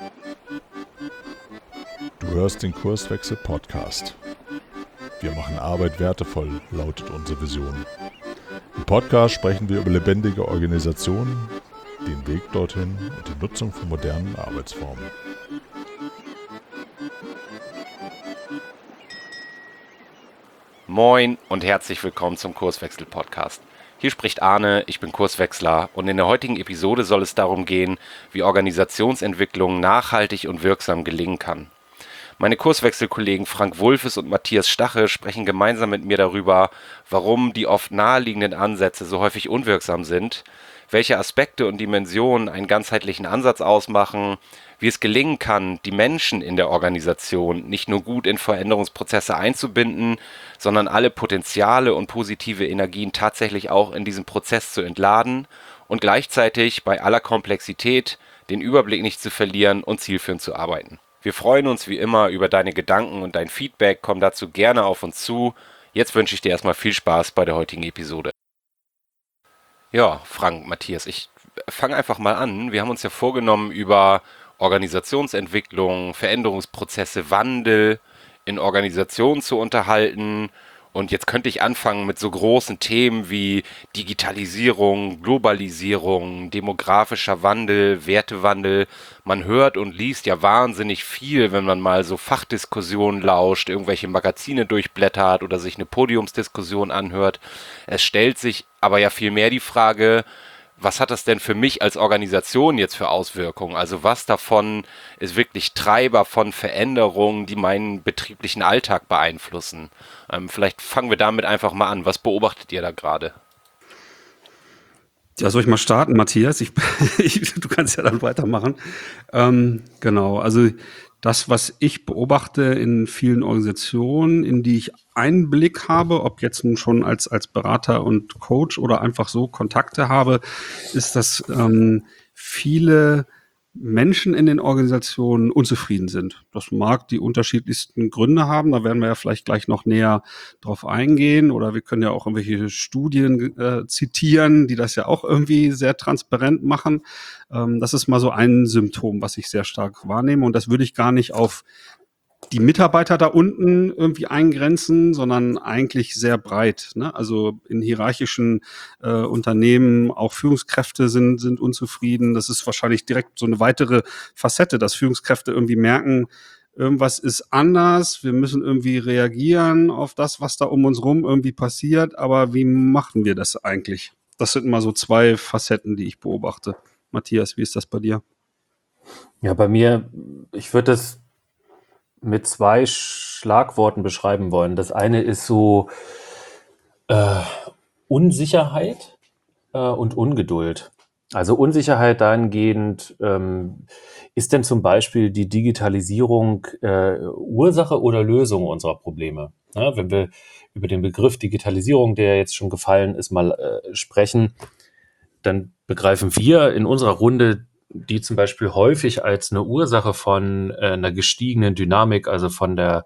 Du hörst den Kurswechsel-Podcast. Wir machen Arbeit wertevoll, lautet unsere Vision. Im Podcast sprechen wir über lebendige Organisationen, den Weg dorthin und die Nutzung von modernen Arbeitsformen. Moin und herzlich willkommen zum Kurswechsel-Podcast. Hier spricht Arne, ich bin Kurswechsler und in der heutigen Episode soll es darum gehen, wie Organisationsentwicklung nachhaltig und wirksam gelingen kann. Meine Kurswechselkollegen Frank Wulfes und Matthias Stache sprechen gemeinsam mit mir darüber, warum die oft naheliegenden Ansätze so häufig unwirksam sind, welche Aspekte und Dimensionen einen ganzheitlichen Ansatz ausmachen, wie es gelingen kann, die Menschen in der Organisation nicht nur gut in Veränderungsprozesse einzubinden, sondern alle Potenziale und positive Energien tatsächlich auch in diesem Prozess zu entladen und gleichzeitig bei aller Komplexität den Überblick nicht zu verlieren und zielführend zu arbeiten. Wir freuen uns wie immer über deine Gedanken und dein Feedback, komm dazu gerne auf uns zu. Jetzt wünsche ich dir erstmal viel Spaß bei der heutigen Episode. Ja, Frank, Matthias, ich fange einfach mal an. Wir haben uns ja vorgenommen, über Organisationsentwicklung, Veränderungsprozesse, Wandel in Organisationen zu unterhalten. Und jetzt könnte ich anfangen mit so großen Themen wie Digitalisierung, Globalisierung, demografischer Wandel, Wertewandel. Man hört und liest ja wahnsinnig viel, wenn man mal so Fachdiskussionen lauscht, irgendwelche Magazine durchblättert oder sich eine Podiumsdiskussion anhört. Es stellt sich aber ja viel mehr die Frage, was hat das denn für mich als Organisation jetzt für Auswirkungen? Also was davon ist wirklich Treiber von Veränderungen, die meinen betrieblichen Alltag beeinflussen? Vielleicht fangen wir damit einfach mal an. Was beobachtet ihr da gerade? Ja, soll ich mal starten, Matthias? Du kannst ja dann weitermachen. Genau, also das, was ich beobachte in vielen Organisationen, in die ich Einblick habe, ob jetzt nun schon als Berater und Coach oder einfach so Kontakte habe, ist, dass viele Menschen in den Organisationen unzufrieden sind. Das mag die unterschiedlichsten Gründe haben, da werden wir ja vielleicht gleich noch näher drauf eingehen, oder wir können ja auch irgendwelche Studien zitieren, die das ja auch irgendwie sehr transparent machen. Das ist mal so ein Symptom, was ich sehr stark wahrnehme, und das würde ich gar nicht auf die Mitarbeiter da unten irgendwie eingrenzen, sondern eigentlich sehr breit, ne? Also in hierarchischen Unternehmen, auch Führungskräfte sind unzufrieden. Das ist wahrscheinlich direkt so eine weitere Facette, dass Führungskräfte irgendwie merken, irgendwas ist anders, wir müssen irgendwie reagieren auf das, was da um uns rum irgendwie passiert, aber wie machen wir das eigentlich? Das sind mal so zwei Facetten, die ich beobachte. Matthias, wie ist das bei dir? Ja, bei mir, ich würde das mit zwei Schlagworten beschreiben wollen. Das eine ist so Unsicherheit und Ungeduld. Also Unsicherheit dahingehend, ist denn zum Beispiel die Digitalisierung Ursache oder Lösung unserer Probleme? Ja, wenn wir über den Begriff Digitalisierung, der jetzt schon gefallen ist, mal sprechen, dann begreifen wir in unserer Runde die zum Beispiel häufig als eine Ursache von einer gestiegenen Dynamik, also von der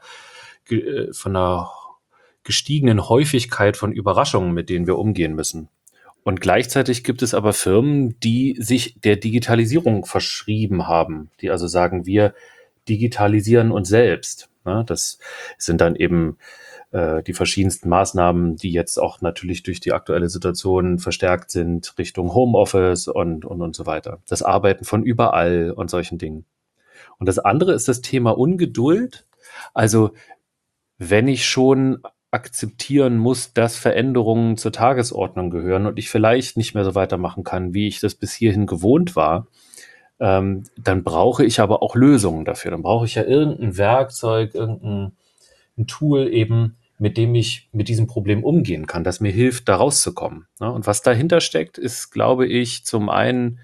gestiegenen Häufigkeit von Überraschungen, mit denen wir umgehen müssen. Und gleichzeitig gibt es aber Firmen, die sich der Digitalisierung verschrieben haben, die also sagen, wir digitalisieren uns selbst. Ne? Das sind dann eben die verschiedensten Maßnahmen, die jetzt auch natürlich durch die aktuelle Situation verstärkt sind, Richtung Homeoffice und so weiter. Das Arbeiten von überall und solchen Dingen. Und das andere ist das Thema Ungeduld. Also wenn ich schon akzeptieren muss, dass Veränderungen zur Tagesordnung gehören und ich vielleicht nicht mehr so weitermachen kann, wie ich das bis hierhin gewohnt war, dann brauche ich aber auch Lösungen dafür. Dann brauche ich ja irgendein Werkzeug, irgendein Tool eben, mit dem ich mit diesem Problem umgehen kann, das mir hilft, da rauszukommen. Ne? Und was dahinter steckt, ist, glaube ich, zum einen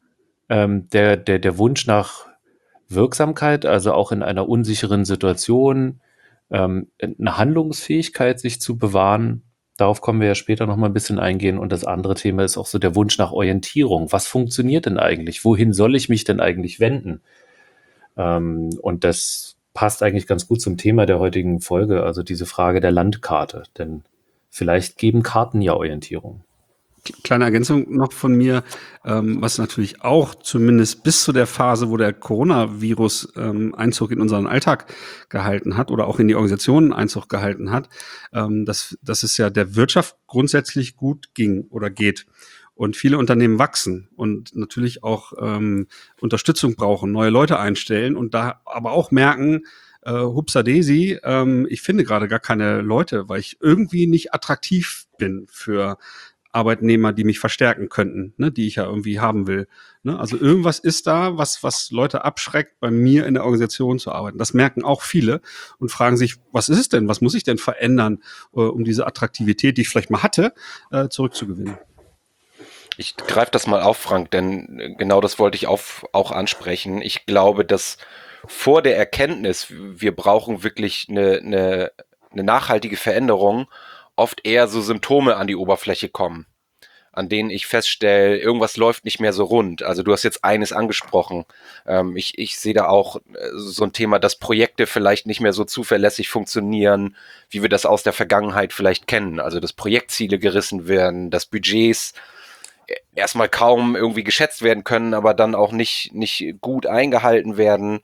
der Wunsch nach Wirksamkeit, also auch in einer unsicheren Situation eine Handlungsfähigkeit sich zu bewahren. Darauf kommen wir ja später noch mal ein bisschen eingehen. Und das andere Thema ist auch so der Wunsch nach Orientierung. Was funktioniert denn eigentlich? Wohin soll ich mich denn eigentlich wenden? Und das passt eigentlich ganz gut zum Thema der heutigen Folge, also diese Frage der Landkarte. Denn vielleicht geben Karten ja Orientierung. Kleine Ergänzung noch von mir, was natürlich auch zumindest bis zu der Phase, wo der Coronavirus Einzug in unseren Alltag gehalten hat oder auch in die Organisationen Einzug gehalten hat, dass es ja der Wirtschaft grundsätzlich gut ging oder geht. Und viele Unternehmen wachsen und natürlich auch Unterstützung brauchen, neue Leute einstellen und da aber auch merken, Hupsadesi, ich finde gerade gar keine Leute, weil ich irgendwie nicht attraktiv bin für Arbeitnehmer, die mich verstärken könnten, ne, die ich ja irgendwie haben will. Ne? Also irgendwas ist da, was Leute abschreckt, bei mir in der Organisation zu arbeiten. Das merken auch viele und fragen sich, was ist es denn? Was muss ich denn verändern, um diese Attraktivität, die ich vielleicht mal hatte, zurückzugewinnen? Ich greife das mal auf, Frank, denn genau das wollte ich auch ansprechen. Ich glaube, dass vor der Erkenntnis, wir brauchen wirklich eine nachhaltige Veränderung, oft eher so Symptome an die Oberfläche kommen, an denen ich feststelle, irgendwas läuft nicht mehr so rund. Also du hast jetzt eines angesprochen. Ich sehe da auch so ein Thema, dass Projekte vielleicht nicht mehr so zuverlässig funktionieren, wie wir das aus der Vergangenheit vielleicht kennen. Also dass Projektziele gerissen werden, dass Budgets erstmal kaum irgendwie geschätzt werden können, aber dann auch nicht gut eingehalten werden,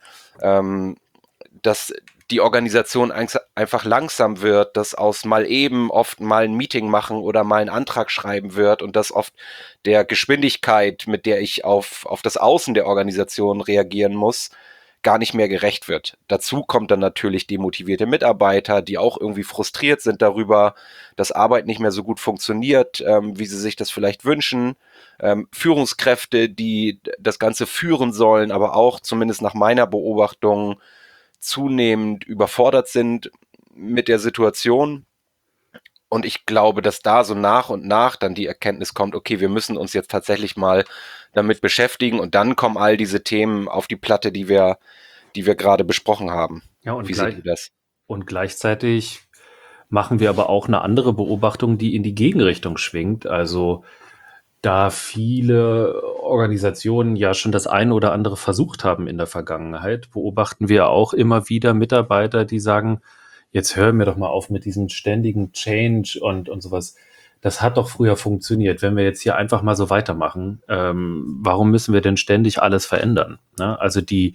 dass die Organisation einfach langsam wird, dass aus mal eben oft mal ein Meeting machen oder mal einen Antrag schreiben wird und dass oft der Geschwindigkeit, mit der ich auf das Außen der Organisation reagieren muss, gar nicht mehr gerecht wird. Dazu kommt dann natürlich demotivierte Mitarbeiter, die auch irgendwie frustriert sind darüber, dass Arbeit nicht mehr so gut funktioniert, wie sie sich das vielleicht wünschen. Führungskräfte, die das Ganze führen sollen, aber auch zumindest nach meiner Beobachtung zunehmend überfordert sind mit der Situation. Und ich glaube, dass da so nach und nach dann die Erkenntnis kommt, okay, wir müssen uns jetzt tatsächlich mal damit beschäftigen und dann kommen all diese Themen auf die Platte, die wir gerade besprochen haben. Ja, und, Wie seht ihr das? und gleichzeitig machen wir aber auch eine andere Beobachtung, die in die Gegenrichtung schwingt. Also da viele Organisationen ja schon das eine oder andere versucht haben in der Vergangenheit, beobachten wir auch immer wieder Mitarbeiter, die sagen, jetzt hören wir doch mal auf mit diesem ständigen Change und sowas. Das hat doch früher funktioniert. Wenn wir jetzt hier einfach mal so weitermachen, warum müssen wir denn ständig alles verändern? Ne? Also der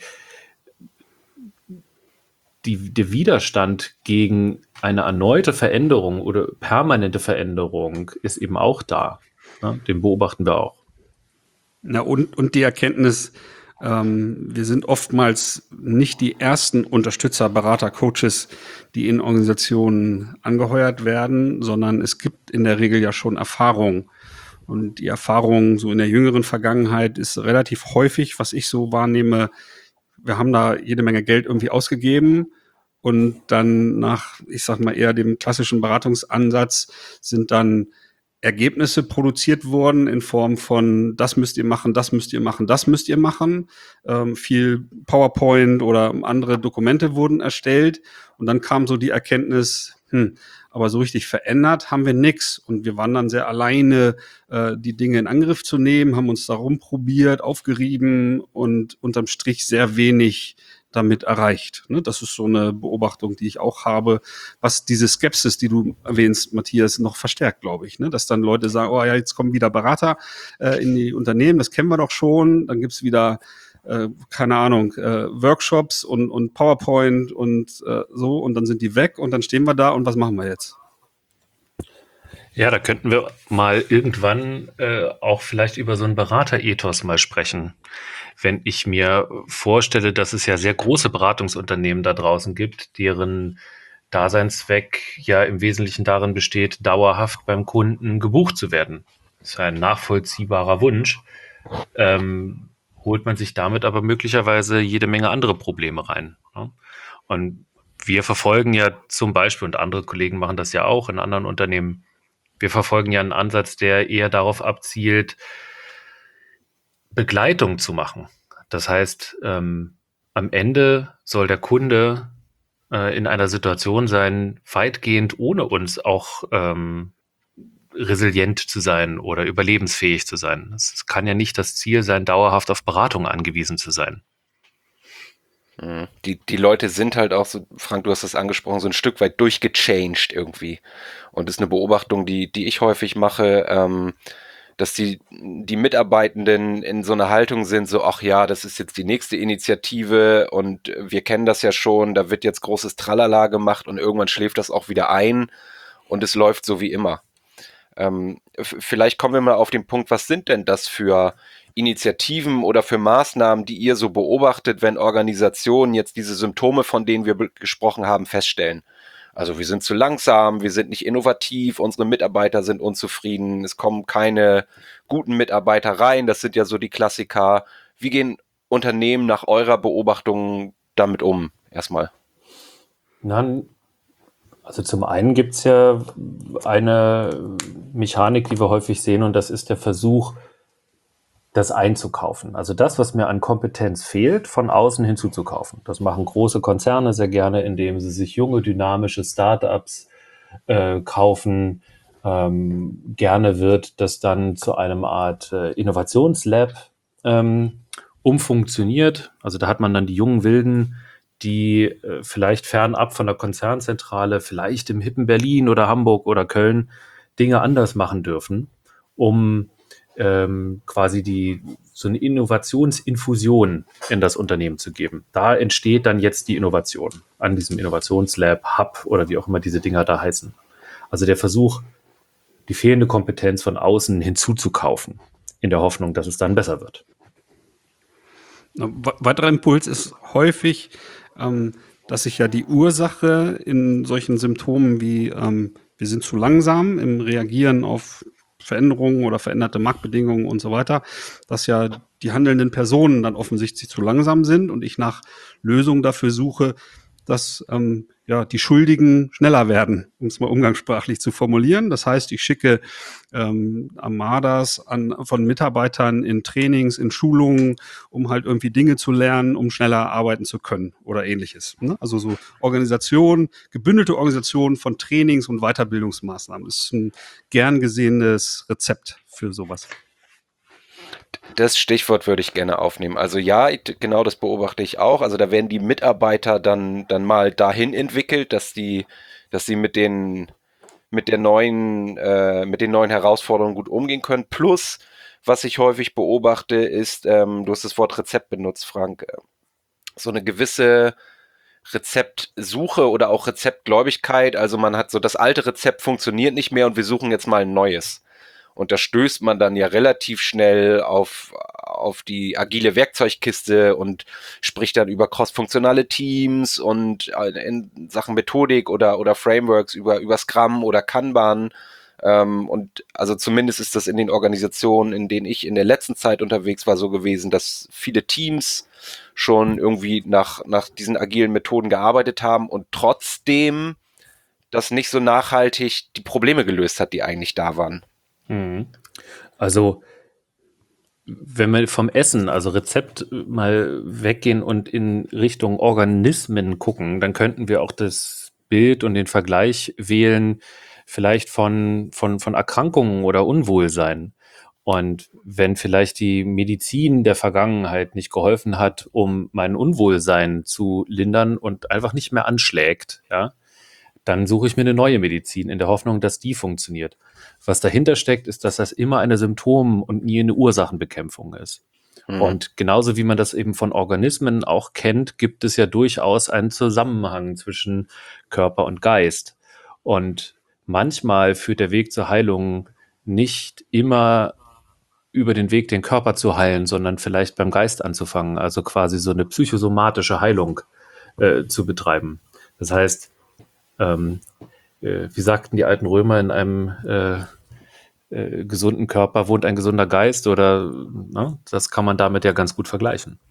Widerstand gegen eine erneute Veränderung oder permanente Veränderung ist eben auch da. Ne? Den beobachten wir auch. Ja, und die Erkenntnis, wir sind oftmals nicht die ersten Unterstützer, Berater, Coaches, die in Organisationen angeheuert werden, sondern es gibt in der Regel ja schon Erfahrung. Und die Erfahrung so in der jüngeren Vergangenheit ist relativ häufig, was ich so wahrnehme, wir haben da jede Menge Geld irgendwie ausgegeben und dann nach, ich sag mal, eher dem klassischen Beratungsansatz sind dann Ergebnisse produziert wurden in Form von, das müsst ihr machen, das müsst ihr machen, das müsst ihr machen. Viel PowerPoint oder andere Dokumente wurden erstellt und dann kam so die Erkenntnis, aber so richtig verändert haben wir nix und wir waren dann sehr alleine, die Dinge in Angriff zu nehmen, haben uns da rumprobiert, aufgerieben und unterm Strich sehr wenig damit erreicht. Ne? Das ist so eine Beobachtung, die ich auch habe, was diese Skepsis, die du erwähnst, Matthias, noch verstärkt, glaube ich. Ne? Dass dann Leute sagen, oh ja, jetzt kommen wieder Berater in die Unternehmen, das kennen wir doch schon. Dann gibt's wieder, keine Ahnung, Workshops und PowerPoint und so und dann sind die weg und dann stehen wir da und was machen wir jetzt? Ja, da könnten wir mal irgendwann auch vielleicht über so einen Beraterethos mal sprechen. Wenn ich mir vorstelle, dass es ja sehr große Beratungsunternehmen da draußen gibt, deren Daseinszweck ja im Wesentlichen darin besteht, dauerhaft beim Kunden gebucht zu werden. Das ist ein nachvollziehbarer Wunsch. Holt man sich damit aber möglicherweise jede Menge andere Probleme rein. Ne? Und wir verfolgen ja zum Beispiel, und andere Kollegen machen das ja auch in anderen Unternehmen, wir verfolgen ja einen Ansatz, der eher darauf abzielt, Begleitung zu machen. Das heißt, am Ende soll der Kunde in einer Situation sein, weitgehend ohne uns auch resilient zu sein oder überlebensfähig zu sein. Es kann ja nicht das Ziel sein, dauerhaft auf Beratung angewiesen zu sein. Die Leute sind halt auch so, Frank, du hast das angesprochen, so ein Stück weit durchgechanged irgendwie. Und das ist eine Beobachtung, die ich häufig mache. dass die Mitarbeitenden in so einer Haltung sind, so, ach ja, das ist jetzt die nächste Initiative und wir kennen das ja schon, da wird jetzt großes Tralala gemacht und irgendwann schläft das auch wieder ein und es läuft so wie immer. Vielleicht kommen wir mal auf den Punkt, was sind denn das für Initiativen oder für Maßnahmen, die ihr so beobachtet, wenn Organisationen jetzt diese Symptome, von denen wir gesprochen haben, feststellen? Also wir sind zu langsam, wir sind nicht innovativ, unsere Mitarbeiter sind unzufrieden, es kommen keine guten Mitarbeiter rein, das sind ja so die Klassiker. Wie gehen Unternehmen nach eurer Beobachtung damit um, erstmal? Also zum einen gibt es ja eine Mechanik, die wir häufig sehen, und das ist der Versuch, das einzukaufen. Also das, was mir an Kompetenz fehlt, von außen hinzuzukaufen. Das machen große Konzerne sehr gerne, indem sie sich junge, dynamische Startups kaufen. Gerne wird das dann zu einem Art Innovationslab umfunktioniert. Also da hat man dann die jungen Wilden, die vielleicht fernab von der Konzernzentrale, vielleicht im hippen Berlin oder Hamburg oder Köln Dinge anders machen dürfen, um quasi so eine Innovationsinfusion in das Unternehmen zu geben. Da entsteht dann jetzt die Innovation an diesem Innovationslab, Hub oder wie auch immer diese Dinger da heißen. Also der Versuch, die fehlende Kompetenz von außen hinzuzukaufen, in der Hoffnung, dass es dann besser wird. Ein weiterer Impuls ist häufig, dass sich ja die Ursache in solchen Symptomen wie wir sind zu langsam im Reagieren auf Veränderungen oder veränderte Marktbedingungen und so weiter, dass ja die handelnden Personen dann offensichtlich zu langsam sind und ich nach Lösungen dafür suche, dass die Schuldigen schneller werden, um es mal umgangssprachlich zu formulieren. Das heißt, ich schicke Armadas von Mitarbeitern in Trainings, in Schulungen, um halt irgendwie Dinge zu lernen, um schneller arbeiten zu können oder ähnliches. Ne? Also so gebündelte Organisation von Trainings und Weiterbildungsmaßnahmen. Das ist ein gern gesehenes Rezept für sowas. Das Stichwort würde ich gerne aufnehmen. Also ja, genau das beobachte ich auch. Also da werden die Mitarbeiter dann mal dahin entwickelt, dass sie mit den neuen Herausforderungen gut umgehen können. Plus, was ich häufig beobachte, ist, du hast das Wort Rezept benutzt, Frank, so eine gewisse Rezeptsuche oder auch Rezeptgläubigkeit. Also man hat so, das alte Rezept funktioniert nicht mehr und wir suchen jetzt mal ein neues. Und da stößt man dann ja relativ schnell auf die agile Werkzeugkiste und spricht dann über crossfunktionale Teams und in Sachen Methodik oder Frameworks über Scrum oder Kanban. Und also zumindest ist das in den Organisationen, in denen ich in der letzten Zeit unterwegs war, so gewesen, dass viele Teams schon irgendwie nach diesen agilen Methoden gearbeitet haben und trotzdem das nicht so nachhaltig die Probleme gelöst hat, die eigentlich da waren. Also wenn wir vom Essen, also Rezept mal weggehen und in Richtung Organismen gucken, dann könnten wir auch das Bild und den Vergleich wählen, vielleicht von Erkrankungen oder Unwohlsein. Und wenn vielleicht die Medizin der Vergangenheit nicht geholfen hat, um mein Unwohlsein zu lindern und einfach nicht mehr anschlägt, ja, dann suche ich mir eine neue Medizin in der Hoffnung, dass die funktioniert. Was dahinter steckt, ist, dass das immer eine Symptom- und nie eine Ursachenbekämpfung ist. Und genauso wie man das eben von Organismen auch kennt, gibt es ja durchaus einen Zusammenhang zwischen Körper und Geist. Und manchmal führt der Weg zur Heilung nicht immer über den Weg, den Körper zu heilen, sondern vielleicht beim Geist anzufangen, also quasi so eine psychosomatische Heilung zu betreiben. Das heißt, wie sagten die alten Römer, in einem gesunden Körper wohnt ein gesunder Geist, oder das kann man damit ja ganz gut vergleichen.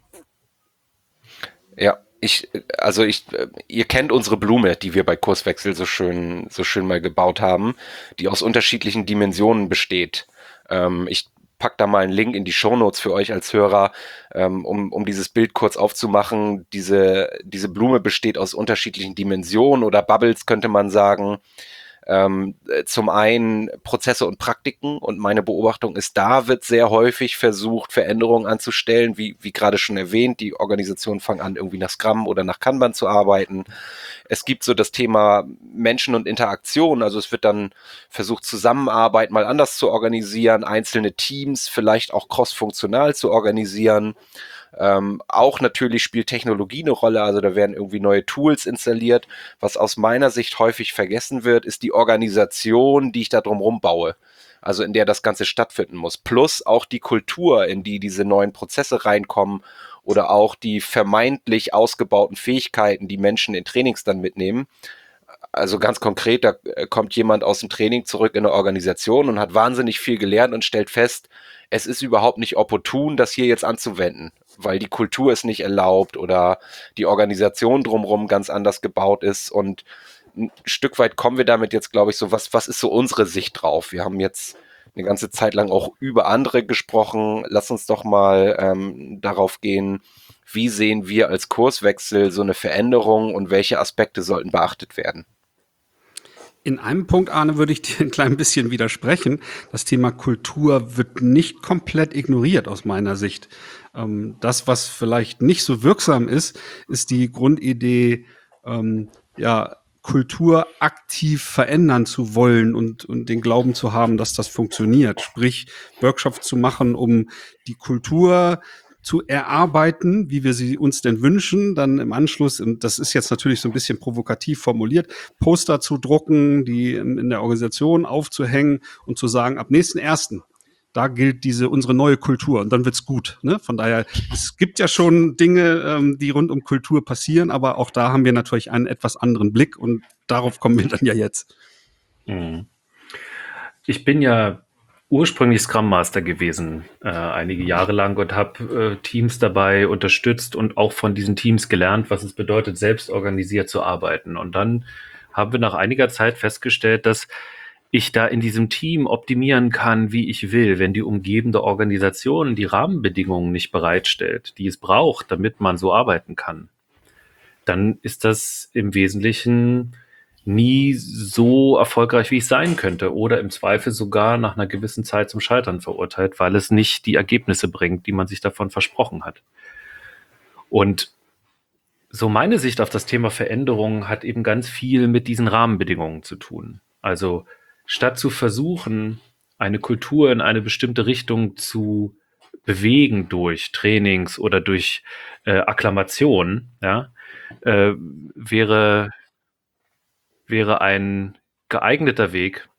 Ja, ihr kennt unsere Blume, die wir bei Kurswechsel so schön mal gebaut haben, die aus unterschiedlichen Dimensionen besteht. Ich pack da mal einen Link in die Shownotes für euch als Hörer, um dieses Bild kurz aufzumachen. Diese Blume besteht aus unterschiedlichen Dimensionen oder Bubbles, könnte man sagen. Zum einen Prozesse und Praktiken, und meine Beobachtung ist, da wird sehr häufig versucht, Veränderungen anzustellen, wie gerade schon erwähnt, die Organisationen fangen an, irgendwie nach Scrum oder nach Kanban zu arbeiten. Es gibt so das Thema Menschen und Interaktion, also es wird dann versucht, Zusammenarbeit mal anders zu organisieren, einzelne Teams vielleicht auch cross-funktional zu organisieren. Auch natürlich spielt Technologie eine Rolle, also da werden irgendwie neue Tools installiert. Was aus meiner Sicht häufig vergessen wird, ist die Organisation, die ich da drumherum baue, also in der das Ganze stattfinden muss. Plus auch die Kultur, in die diese neuen Prozesse reinkommen, oder auch die vermeintlich ausgebauten Fähigkeiten, die Menschen in Trainings dann mitnehmen. Also ganz konkret, da kommt jemand aus dem Training zurück in eine Organisation und hat wahnsinnig viel gelernt und stellt fest, es ist überhaupt nicht opportun, das hier jetzt anzuwenden, weil die Kultur es nicht erlaubt oder die Organisation drumherum ganz anders gebaut ist. Und ein Stück weit kommen wir damit jetzt, glaube ich, so, was ist so unsere Sicht drauf? Wir haben jetzt eine ganze Zeit lang auch über andere gesprochen. Lass uns doch mal darauf gehen, wie sehen wir als Kurswechsel so eine Veränderung und welche Aspekte sollten beachtet werden? In einem Punkt, Arne, würde ich dir ein klein bisschen widersprechen. Das Thema Kultur wird nicht komplett ignoriert aus meiner Sicht. Das, was vielleicht nicht so wirksam ist, ist die Grundidee, Kultur aktiv verändern zu wollen und den Glauben zu haben, dass das funktioniert. Sprich, Workshops zu machen, um die Kultur zu erarbeiten, wie wir sie uns denn wünschen, dann im Anschluss, und das ist jetzt natürlich so ein bisschen provokativ formuliert, Poster zu drucken, die in der Organisation aufzuhängen und zu sagen, ab nächsten 1. da gilt unsere neue Kultur und dann wird's gut. Ne? Von daher, es gibt ja schon Dinge, die rund um Kultur passieren, aber auch da haben wir natürlich einen etwas anderen Blick und darauf kommen wir dann ja jetzt. Ich bin ja ursprünglich Scrum Master gewesen, einige Jahre lang, und habe Teams dabei unterstützt und auch von diesen Teams gelernt, was es bedeutet, selbst organisiert zu arbeiten. Und dann haben wir nach einiger Zeit festgestellt, dass ich da in diesem Team optimieren kann, wie ich will, wenn die umgebende Organisation die Rahmenbedingungen nicht bereitstellt, die es braucht, damit man so arbeiten kann. Dann ist das im Wesentlichen nie so erfolgreich, wie es sein könnte, oder im Zweifel sogar nach einer gewissen Zeit zum Scheitern verurteilt, weil es nicht die Ergebnisse bringt, die man sich davon versprochen hat. Und so meine Sicht auf das Thema Veränderung hat eben ganz viel mit diesen Rahmenbedingungen zu tun. Also statt zu versuchen, eine Kultur in eine bestimmte Richtung zu bewegen durch Trainings oder durch Akklamation, wäre ein geeigneter Weg,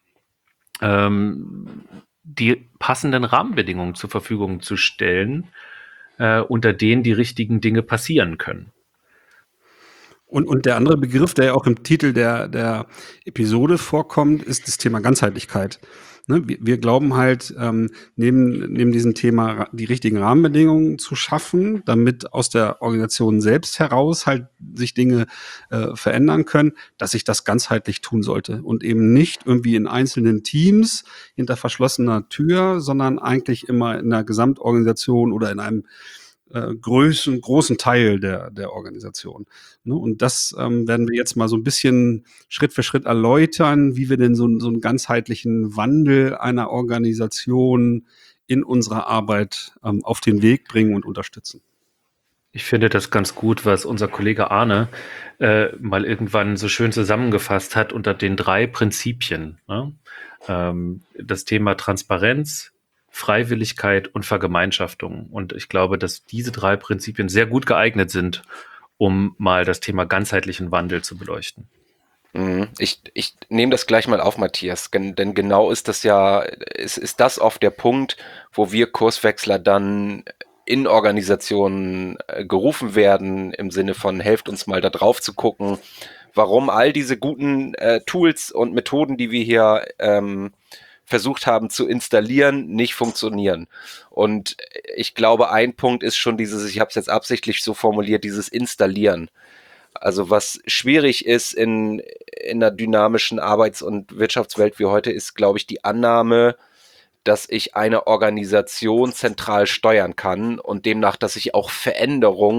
die passenden Rahmenbedingungen zur Verfügung zu stellen, unter denen die richtigen Dinge passieren können. Und der andere Begriff, der ja auch im Titel der Episode vorkommt, ist das Thema Ganzheitlichkeit. Ne? Wir glauben halt, neben diesem Thema die richtigen Rahmenbedingungen zu schaffen, damit aus der Organisation selbst heraus halt sich Dinge verändern können, dass sich das ganzheitlich tun sollte und eben nicht irgendwie in einzelnen Teams hinter verschlossener Tür, sondern eigentlich immer in der Gesamtorganisation oder in einem großen Teil der Organisation. Ne? Und das werden wir jetzt mal so ein bisschen Schritt für Schritt erläutern, wie wir denn so einen ganzheitlichen Wandel einer Organisation in unserer Arbeit auf den Weg bringen und unterstützen. Ich finde das ganz gut, was unser Kollege Arne mal irgendwann so schön zusammengefasst hat unter den 3 Prinzipien. Ne? Das Thema Transparenz, Freiwilligkeit und Vergemeinschaftung. Und ich glaube, dass diese 3 Prinzipien sehr gut geeignet sind, um mal das Thema ganzheitlichen Wandel zu beleuchten. Ich nehme das gleich mal auf, Matthias, denn genau ist das ja, ist das oft der Punkt, wo wir Kurswechsler dann in Organisationen gerufen werden, im Sinne von, helft uns mal da drauf zu gucken, warum all diese guten Tools und Methoden, die wir hier versucht haben zu installieren, nicht funktionieren. Und ich glaube, ein Punkt ist schon ich habe es jetzt absichtlich so formuliert, dieses Installieren. Also was schwierig ist in einer dynamischen Arbeits- und Wirtschaftswelt wie heute, ist, glaube ich, die Annahme, dass ich eine Organisation zentral steuern kann und demnach, dass ich auch Veränderungen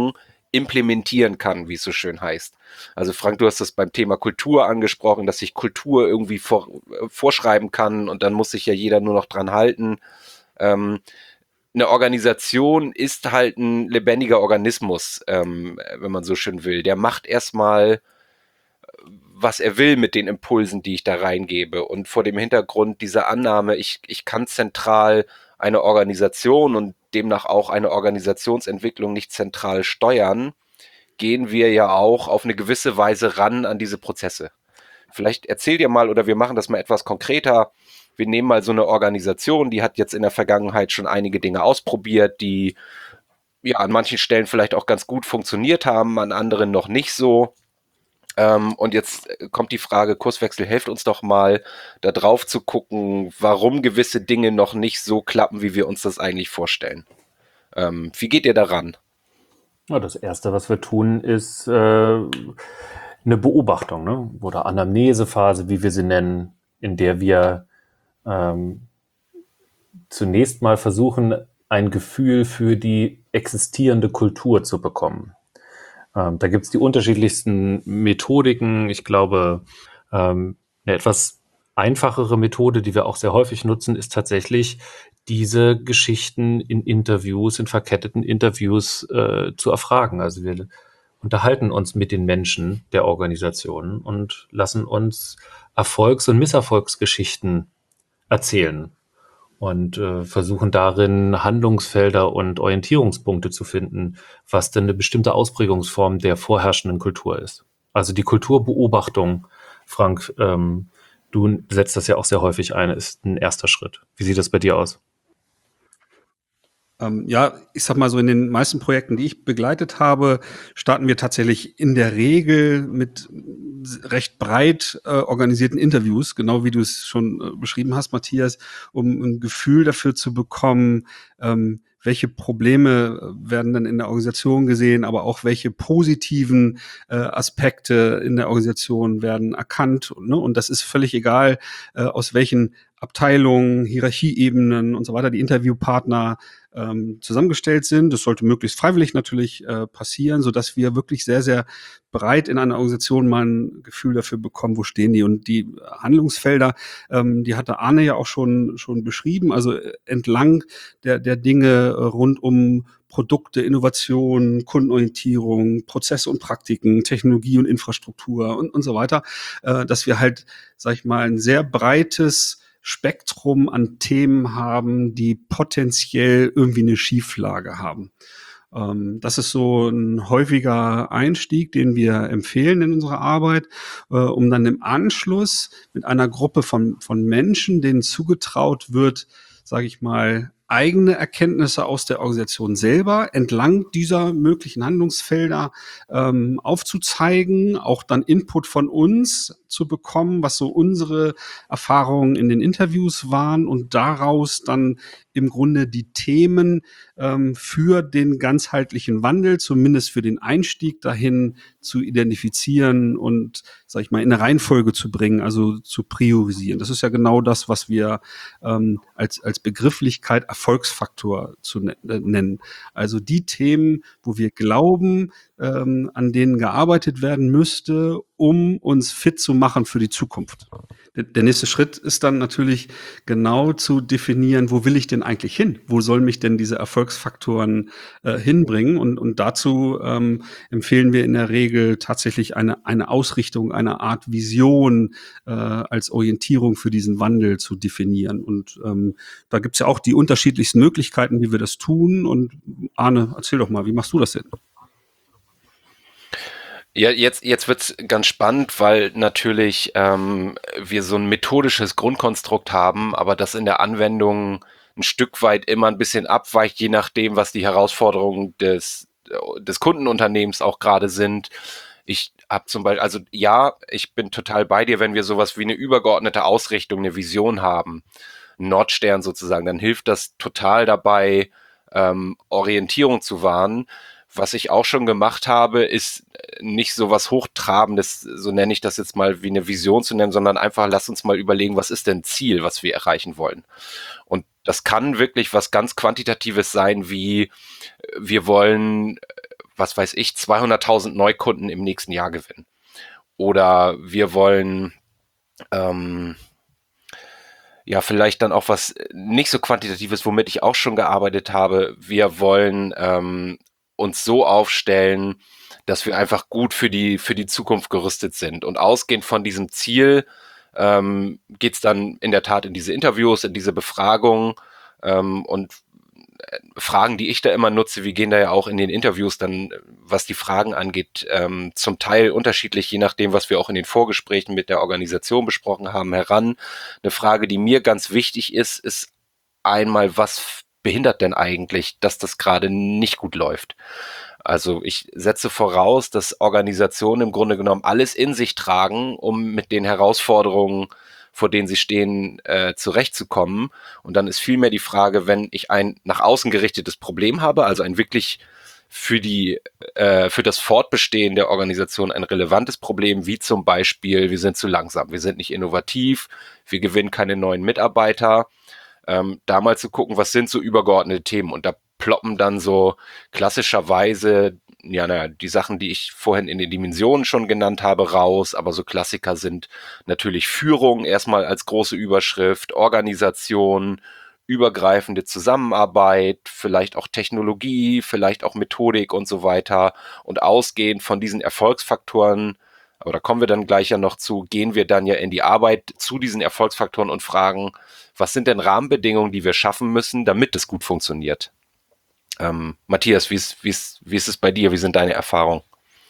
implementieren kann, wie es so schön heißt. Also Frank, du hast das beim Thema Kultur angesprochen, dass sich Kultur irgendwie vorschreiben kann und dann muss sich ja jeder nur noch dran halten. Eine Organisation ist halt ein lebendiger Organismus, wenn man so schön will. Der macht erstmal, was er will mit den Impulsen, die ich da reingebe. Und vor dem Hintergrund dieser Annahme, ich kann zentral eine Organisation und demnach auch eine Organisationsentwicklung nicht zentral steuern, gehen wir ja auch auf eine gewisse Weise ran an diese Prozesse. Vielleicht erzähl dir mal, oder wir machen das mal etwas konkreter. Wir nehmen mal so eine Organisation, die hat jetzt in der Vergangenheit schon einige Dinge ausprobiert, die ja an manchen Stellen vielleicht auch ganz gut funktioniert haben, an anderen noch nicht so. Und jetzt kommt die Frage, Kurswechsel, helft uns doch mal, da drauf zu gucken, warum gewisse Dinge noch nicht so klappen, wie wir uns das eigentlich vorstellen. Wie geht ihr daran? Ja, das Erste, was wir tun, ist eine Beobachtung, ne? Oder Anamnesephase, wie wir sie nennen, in der wir zunächst mal versuchen, ein Gefühl für die existierende Kultur zu bekommen. Da gibt es die unterschiedlichsten Methodiken. Ich glaube, eine etwas einfachere Methode, die wir auch sehr häufig nutzen, ist tatsächlich, diese Geschichten in Interviews, in verketteten Interviews zu erfragen. Also wir unterhalten uns mit den Menschen der Organisation und lassen uns Erfolgs- und Misserfolgsgeschichten erzählen und versuchen darin Handlungsfelder und Orientierungspunkte zu finden, was denn eine bestimmte Ausprägungsform der vorherrschenden Kultur ist. Also die Kulturbeobachtung, Frank, du setzt das ja auch sehr häufig ein, ist ein erster Schritt. Wie sieht das bei dir aus? Ja, ich sag mal so, in den meisten Projekten, die ich begleitet habe, starten wir tatsächlich in der Regel mit recht breit organisierten Interviews, genau wie du es schon beschrieben hast, Matthias, um ein Gefühl dafür zu bekommen, welche Probleme werden dann in der Organisation gesehen, aber auch welche positiven Aspekte in der Organisation werden erkannt. Ne? Und das ist völlig egal, aus welchen Abteilungen, Hierarchieebenen und so weiter die Interviewpartner zusammengestellt sind. Das sollte möglichst freiwillig natürlich passieren, so dass wir wirklich sehr, sehr breit in einer Organisation mal ein Gefühl dafür bekommen, wo stehen die. Und die Handlungsfelder, die hatte Arne ja auch schon beschrieben, also entlang der Dinge rund um Produkte, Innovation, Kundenorientierung, Prozesse und Praktiken, Technologie und Infrastruktur und so weiter, dass wir halt, sag ich mal, ein sehr breites Spektrum an Themen haben, die potenziell irgendwie eine Schieflage haben. Das ist so ein häufiger Einstieg, den wir empfehlen in unserer Arbeit, um dann im Anschluss mit einer Gruppe von Menschen, denen zugetraut wird, sage ich mal, eigene Erkenntnisse aus der Organisation selber entlang dieser möglichen Handlungsfelder aufzuzeigen, auch dann Input von uns zu bekommen, was so unsere Erfahrungen in den Interviews waren und daraus dann im Grunde die Themen für den ganzheitlichen Wandel, zumindest für den Einstieg dahin zu identifizieren und, sag ich mal, in eine Reihenfolge zu bringen, also zu priorisieren. Das ist ja genau das, was wir als Begrifflichkeit Erfolgsfaktor zu nennen. Also die Themen, wo wir glauben, an denen gearbeitet werden müsste, um uns fit zu machen für die Zukunft. Der nächste Schritt ist dann natürlich genau zu definieren, wo will ich denn eigentlich hin? Wo soll mich denn diese Erfolgsfaktoren hinbringen? Und dazu empfehlen wir in der Regel tatsächlich eine Ausrichtung, eine Art Vision als Orientierung für diesen Wandel zu definieren. Und da gibt's ja auch die unterschiedlichsten Möglichkeiten, wie wir das tun. Und Arne, erzähl doch mal, wie machst du das denn? Ja, jetzt wird's ganz spannend, weil natürlich wir so ein methodisches Grundkonstrukt haben, aber das in der Anwendung ein Stück weit immer ein bisschen abweicht, je nachdem, was die Herausforderungen des Kundenunternehmens auch gerade sind. Ich habe zum Beispiel, also ja, ich bin total bei dir, wenn wir sowas wie eine übergeordnete Ausrichtung, eine Vision haben, einen Nordstern sozusagen, dann hilft das total dabei, Orientierung zu wahren. Was ich auch schon gemacht habe, ist nicht so was Hochtrabendes, so nenne ich das jetzt mal, wie eine Vision zu nennen, sondern einfach, lass uns mal überlegen, was ist denn Ziel, was wir erreichen wollen. Und das kann wirklich was ganz Quantitatives sein, wie wir wollen, was weiß ich, 200.000 Neukunden im nächsten Jahr gewinnen. Oder wir wollen ja vielleicht dann auch was nicht so Quantitatives, womit ich auch schon gearbeitet habe. Wir wollen uns so aufstellen, dass wir einfach gut für die Zukunft gerüstet sind. Und ausgehend von diesem Ziel geht es dann in der Tat in diese Interviews, in diese Befragungen und Fragen, die ich da immer nutze, wir gehen da ja auch in den Interviews dann, was die Fragen angeht, zum Teil unterschiedlich, je nachdem, was wir auch in den Vorgesprächen mit der Organisation besprochen haben, heran. Eine Frage, die mir ganz wichtig ist einmal, was behindert denn eigentlich, dass das gerade nicht gut läuft? Also ich setze voraus, dass Organisationen im Grunde genommen alles in sich tragen, um mit den Herausforderungen, vor denen sie stehen, zurechtzukommen. Und dann ist vielmehr die Frage, wenn ich ein nach außen gerichtetes Problem habe, also ein wirklich für das Fortbestehen der Organisation ein relevantes Problem, wie zum Beispiel, wir sind zu langsam, wir sind nicht innovativ, wir gewinnen keine neuen Mitarbeiter, da mal zu gucken, was sind so übergeordnete Themen. Und da ploppen dann so klassischerweise die Sachen, die ich vorhin in den Dimensionen schon genannt habe, raus, aber so Klassiker sind natürlich Führung erstmal als große Überschrift, Organisation, übergreifende Zusammenarbeit, vielleicht auch Technologie, vielleicht auch Methodik und so weiter. Und ausgehend von diesen Erfolgsfaktoren, aber da kommen wir dann gleich ja noch zu, gehen wir dann ja in die Arbeit zu diesen Erfolgsfaktoren und fragen, was sind denn Rahmenbedingungen, die wir schaffen müssen, damit es gut funktioniert? Matthias, wie ist es bei dir? Wie sind deine Erfahrungen?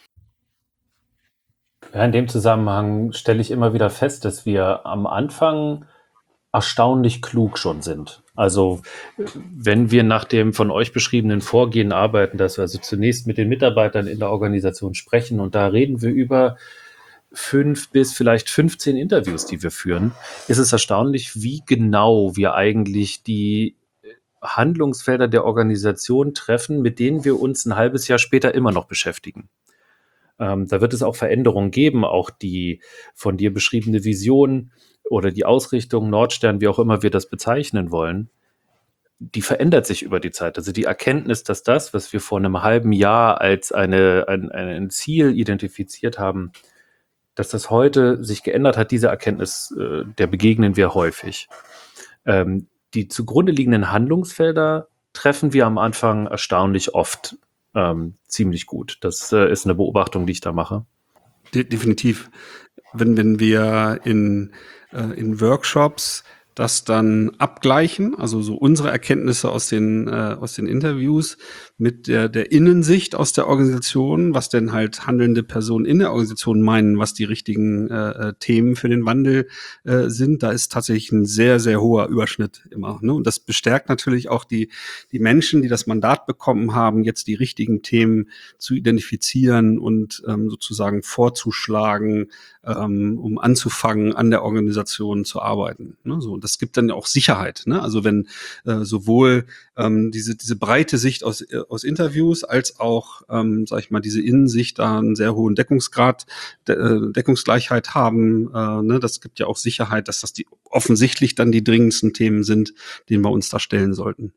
Ja, in dem Zusammenhang stelle ich immer wieder fest, dass wir am Anfang erstaunlich klug schon sind. Also wenn wir nach dem von euch beschriebenen Vorgehen arbeiten, dass wir also zunächst mit den Mitarbeitern in der Organisation sprechen und da reden wir über 5 bis vielleicht 15 Interviews, die wir führen, ist es erstaunlich, wie genau wir eigentlich die Handlungsfelder der Organisation treffen, mit denen wir uns ein halbes Jahr später immer noch beschäftigen. Da wird es auch Veränderungen geben, auch die von dir beschriebene Vision oder die Ausrichtung, Nordstern, wie auch immer wir das bezeichnen wollen, die verändert sich über die Zeit. Also die Erkenntnis, dass das, was wir vor einem halben Jahr als ein Ziel identifiziert haben, dass das heute sich geändert hat, diese Erkenntnis, der begegnen wir häufig. Die zugrunde liegenden Handlungsfelder treffen wir am Anfang erstaunlich oft ziemlich gut. Das ist eine Beobachtung, die ich da mache. Definitiv. Wenn wir in Workshops das dann abgleichen, also so unsere Erkenntnisse aus den Interviews mit der Innensicht aus der Organisation, was denn halt handelnde Personen in der Organisation meinen, was die richtigen Themen für den Wandel sind, da ist tatsächlich ein sehr, sehr hoher Überschnitt immer. Ne? Und das bestärkt natürlich auch die Menschen, die das Mandat bekommen haben, jetzt die richtigen Themen zu identifizieren und sozusagen vorzuschlagen, um anzufangen, an der Organisation zu arbeiten. Ne? So, und das gibt dann auch Sicherheit. Ne? Also wenn sowohl diese breite Sicht aus Interviews als auch, sag ich mal, diese Innensicht da einen sehr hohen Deckungsgleichheit haben, ne? Das gibt ja auch Sicherheit, dass das offensichtlich dann die dringendsten Themen sind, denen wir uns da stellen sollten.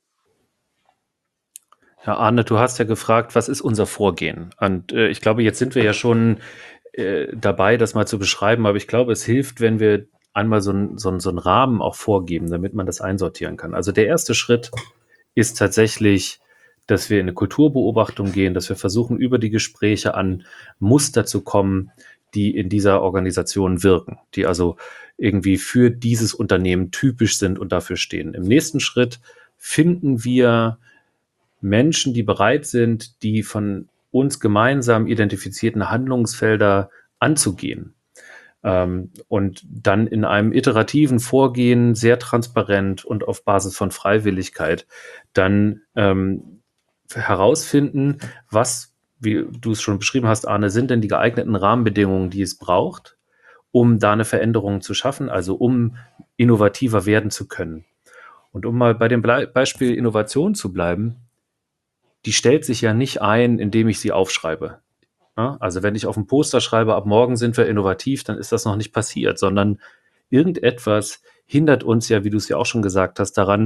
Ja, Arne, du hast ja gefragt, was ist unser Vorgehen? Und ich glaube, jetzt sind wir ja schon dabei, das mal zu beschreiben, aber ich glaube, es hilft, wenn wir einmal so einen Rahmen auch vorgeben, damit man das einsortieren kann. Also der erste Schritt ist tatsächlich, dass wir in eine Kulturbeobachtung gehen, dass wir versuchen, über die Gespräche an Muster zu kommen, die in dieser Organisation wirken, die also irgendwie für dieses Unternehmen typisch sind und dafür stehen. Im nächsten Schritt finden wir Menschen, die bereit sind, die von uns gemeinsam identifizierten Handlungsfelder anzugehen. Und dann in einem iterativen Vorgehen, sehr transparent und auf Basis von Freiwilligkeit, dann herausfinden, was, wie du es schon beschrieben hast, Arne, sind denn die geeigneten Rahmenbedingungen, die es braucht, um da eine Veränderung zu schaffen, also um innovativer werden zu können. Und um mal bei dem Beispiel Innovation zu bleiben, die stellt sich ja nicht ein, indem ich sie aufschreibe. Ja, also wenn ich auf dem Poster schreibe, ab morgen sind wir innovativ, dann ist das noch nicht passiert, sondern irgendetwas hindert uns ja, wie du es ja auch schon gesagt hast, daran,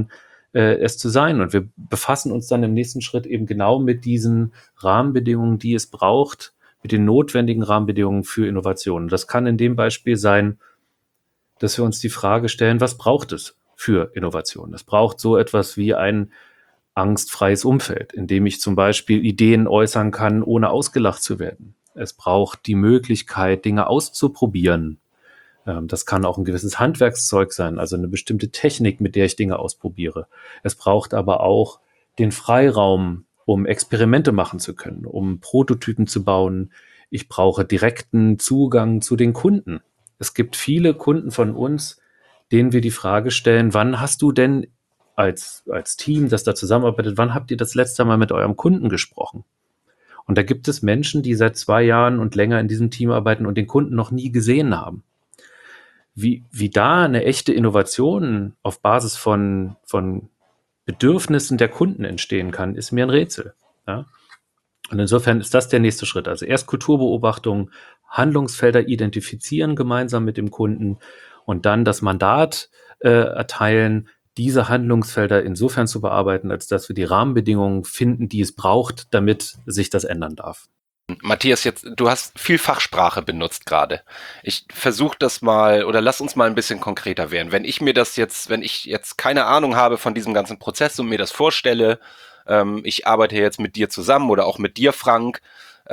es zu sein. Und wir befassen uns dann im nächsten Schritt eben genau mit diesen Rahmenbedingungen, die es braucht, mit den notwendigen Rahmenbedingungen für Innovationen. Das kann in dem Beispiel sein, dass wir uns die Frage stellen, was braucht es für Innovation? Es braucht so etwas wie ein angstfreies Umfeld, in dem ich zum Beispiel Ideen äußern kann, ohne ausgelacht zu werden. Es braucht die Möglichkeit, Dinge auszuprobieren. Das kann auch ein gewisses Handwerkszeug sein, also eine bestimmte Technik, mit der ich Dinge ausprobiere. Es braucht aber auch den Freiraum, um Experimente machen zu können, um Prototypen zu bauen. Ich brauche direkten Zugang zu den Kunden. Es gibt viele Kunden von uns, denen wir die Frage stellen, wann hast du denn als Team, das da zusammenarbeitet, wann habt ihr das letzte Mal mit eurem Kunden gesprochen? Und da gibt es Menschen, die seit 2 Jahren und länger in diesem Team arbeiten und den Kunden noch nie gesehen haben. Wie da eine echte Innovation auf Basis von Bedürfnissen der Kunden entstehen kann, ist mir ein Rätsel. Ja? Und insofern ist das der nächste Schritt. Also erst Kulturbeobachtung, Handlungsfelder identifizieren gemeinsam mit dem Kunden und dann das Mandat erteilen, diese Handlungsfelder insofern zu bearbeiten, als dass wir die Rahmenbedingungen finden, die es braucht, damit sich das ändern darf. Matthias, du hast viel Fachsprache benutzt gerade. Ich versuche das mal, oder lass uns mal ein bisschen konkreter werden. Wenn ich jetzt keine Ahnung habe von diesem ganzen Prozess und mir das vorstelle, ich arbeite jetzt mit dir zusammen oder auch mit dir, Frank,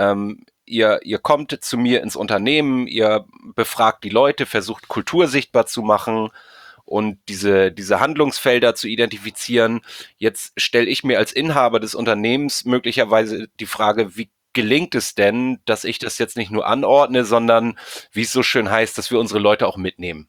ihr kommt zu mir ins Unternehmen, ihr befragt die Leute, versucht Kultur sichtbar zu machen und diese Handlungsfelder zu identifizieren. Jetzt stelle ich mir als Inhaber des Unternehmens möglicherweise die Frage, wie gelingt es denn, dass ich das jetzt nicht nur anordne, sondern, wie es so schön heißt, dass wir unsere Leute auch mitnehmen?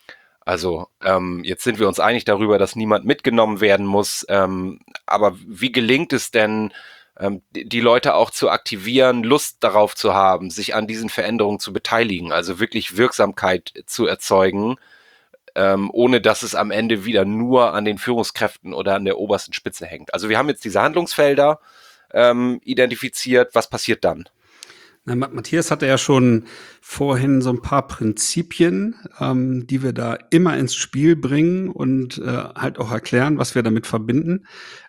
Also jetzt sind wir uns einig darüber, dass niemand mitgenommen werden muss, aber wie gelingt es denn, die Leute auch zu aktivieren, Lust darauf zu haben, sich an diesen Veränderungen zu beteiligen, also wirklich Wirksamkeit zu erzeugen, ohne dass es am Ende wieder nur an den Führungskräften oder an der obersten Spitze hängt. Also wir haben jetzt diese Handlungsfelder identifiziert. Was passiert dann? Na, Matthias hatte ja schon vorhin so ein paar Prinzipien, die wir da immer ins Spiel bringen und halt auch erklären, was wir damit verbinden,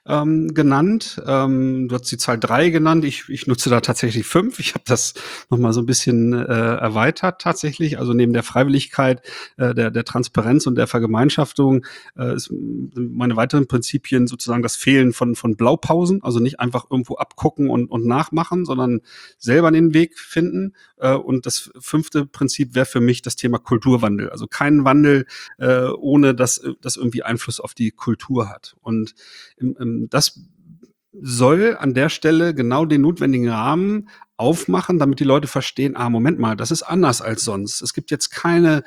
genannt. Du hast die Zahl 3 genannt. Ich nutze da tatsächlich 5. Ich habe das nochmal so ein bisschen erweitert tatsächlich. Also neben der Freiwilligkeit, der Transparenz und der Vergemeinschaftung sind meine weiteren Prinzipien sozusagen das Fehlen von Blaupausen. Also nicht einfach irgendwo abgucken und nachmachen, sondern selber den Weg finden. Und das 5. Prinzip wäre für mich das Thema Kulturwandel. Also kein Wandel, ohne dass das irgendwie Einfluss auf die Kultur hat. Und das soll an der Stelle genau den notwendigen Rahmen aufmachen, damit die Leute verstehen, Moment mal, das ist anders als sonst. Es gibt jetzt keine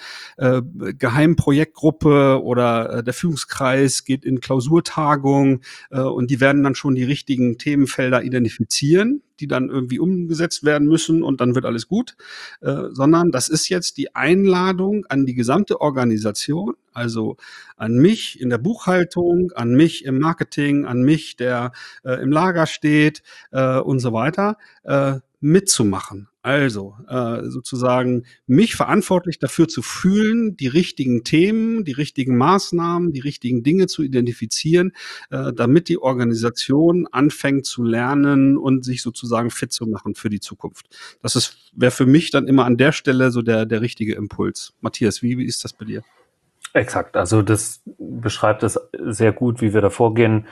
Geheimprojektgruppe oder der Führungskreis geht in Klausurtagung und die werden dann schon die richtigen Themenfelder identifizieren, die dann irgendwie umgesetzt werden müssen und dann wird alles gut, sondern das ist jetzt die Einladung an die gesamte Organisation, also an mich in der Buchhaltung, an mich im Marketing, an mich, der im Lager steht und so weiter, mitzumachen. Also sozusagen mich verantwortlich dafür zu fühlen, die richtigen Themen, die richtigen Maßnahmen, die richtigen Dinge zu identifizieren, damit die Organisation anfängt zu lernen und sich sozusagen fit zu machen für die Zukunft. Wäre für mich dann immer an der Stelle so der richtige Impuls. Matthias, wie ist das bei dir? Exakt, also das beschreibt es sehr gut, wie wir da vorgehen.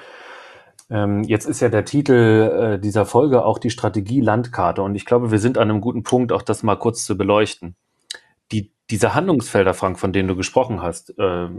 Jetzt ist ja der Titel dieser Folge auch die Strategie Landkarte und ich glaube, wir sind an einem guten Punkt, auch das mal kurz zu beleuchten. Diese Handlungsfelder, Frank, von denen du gesprochen hast,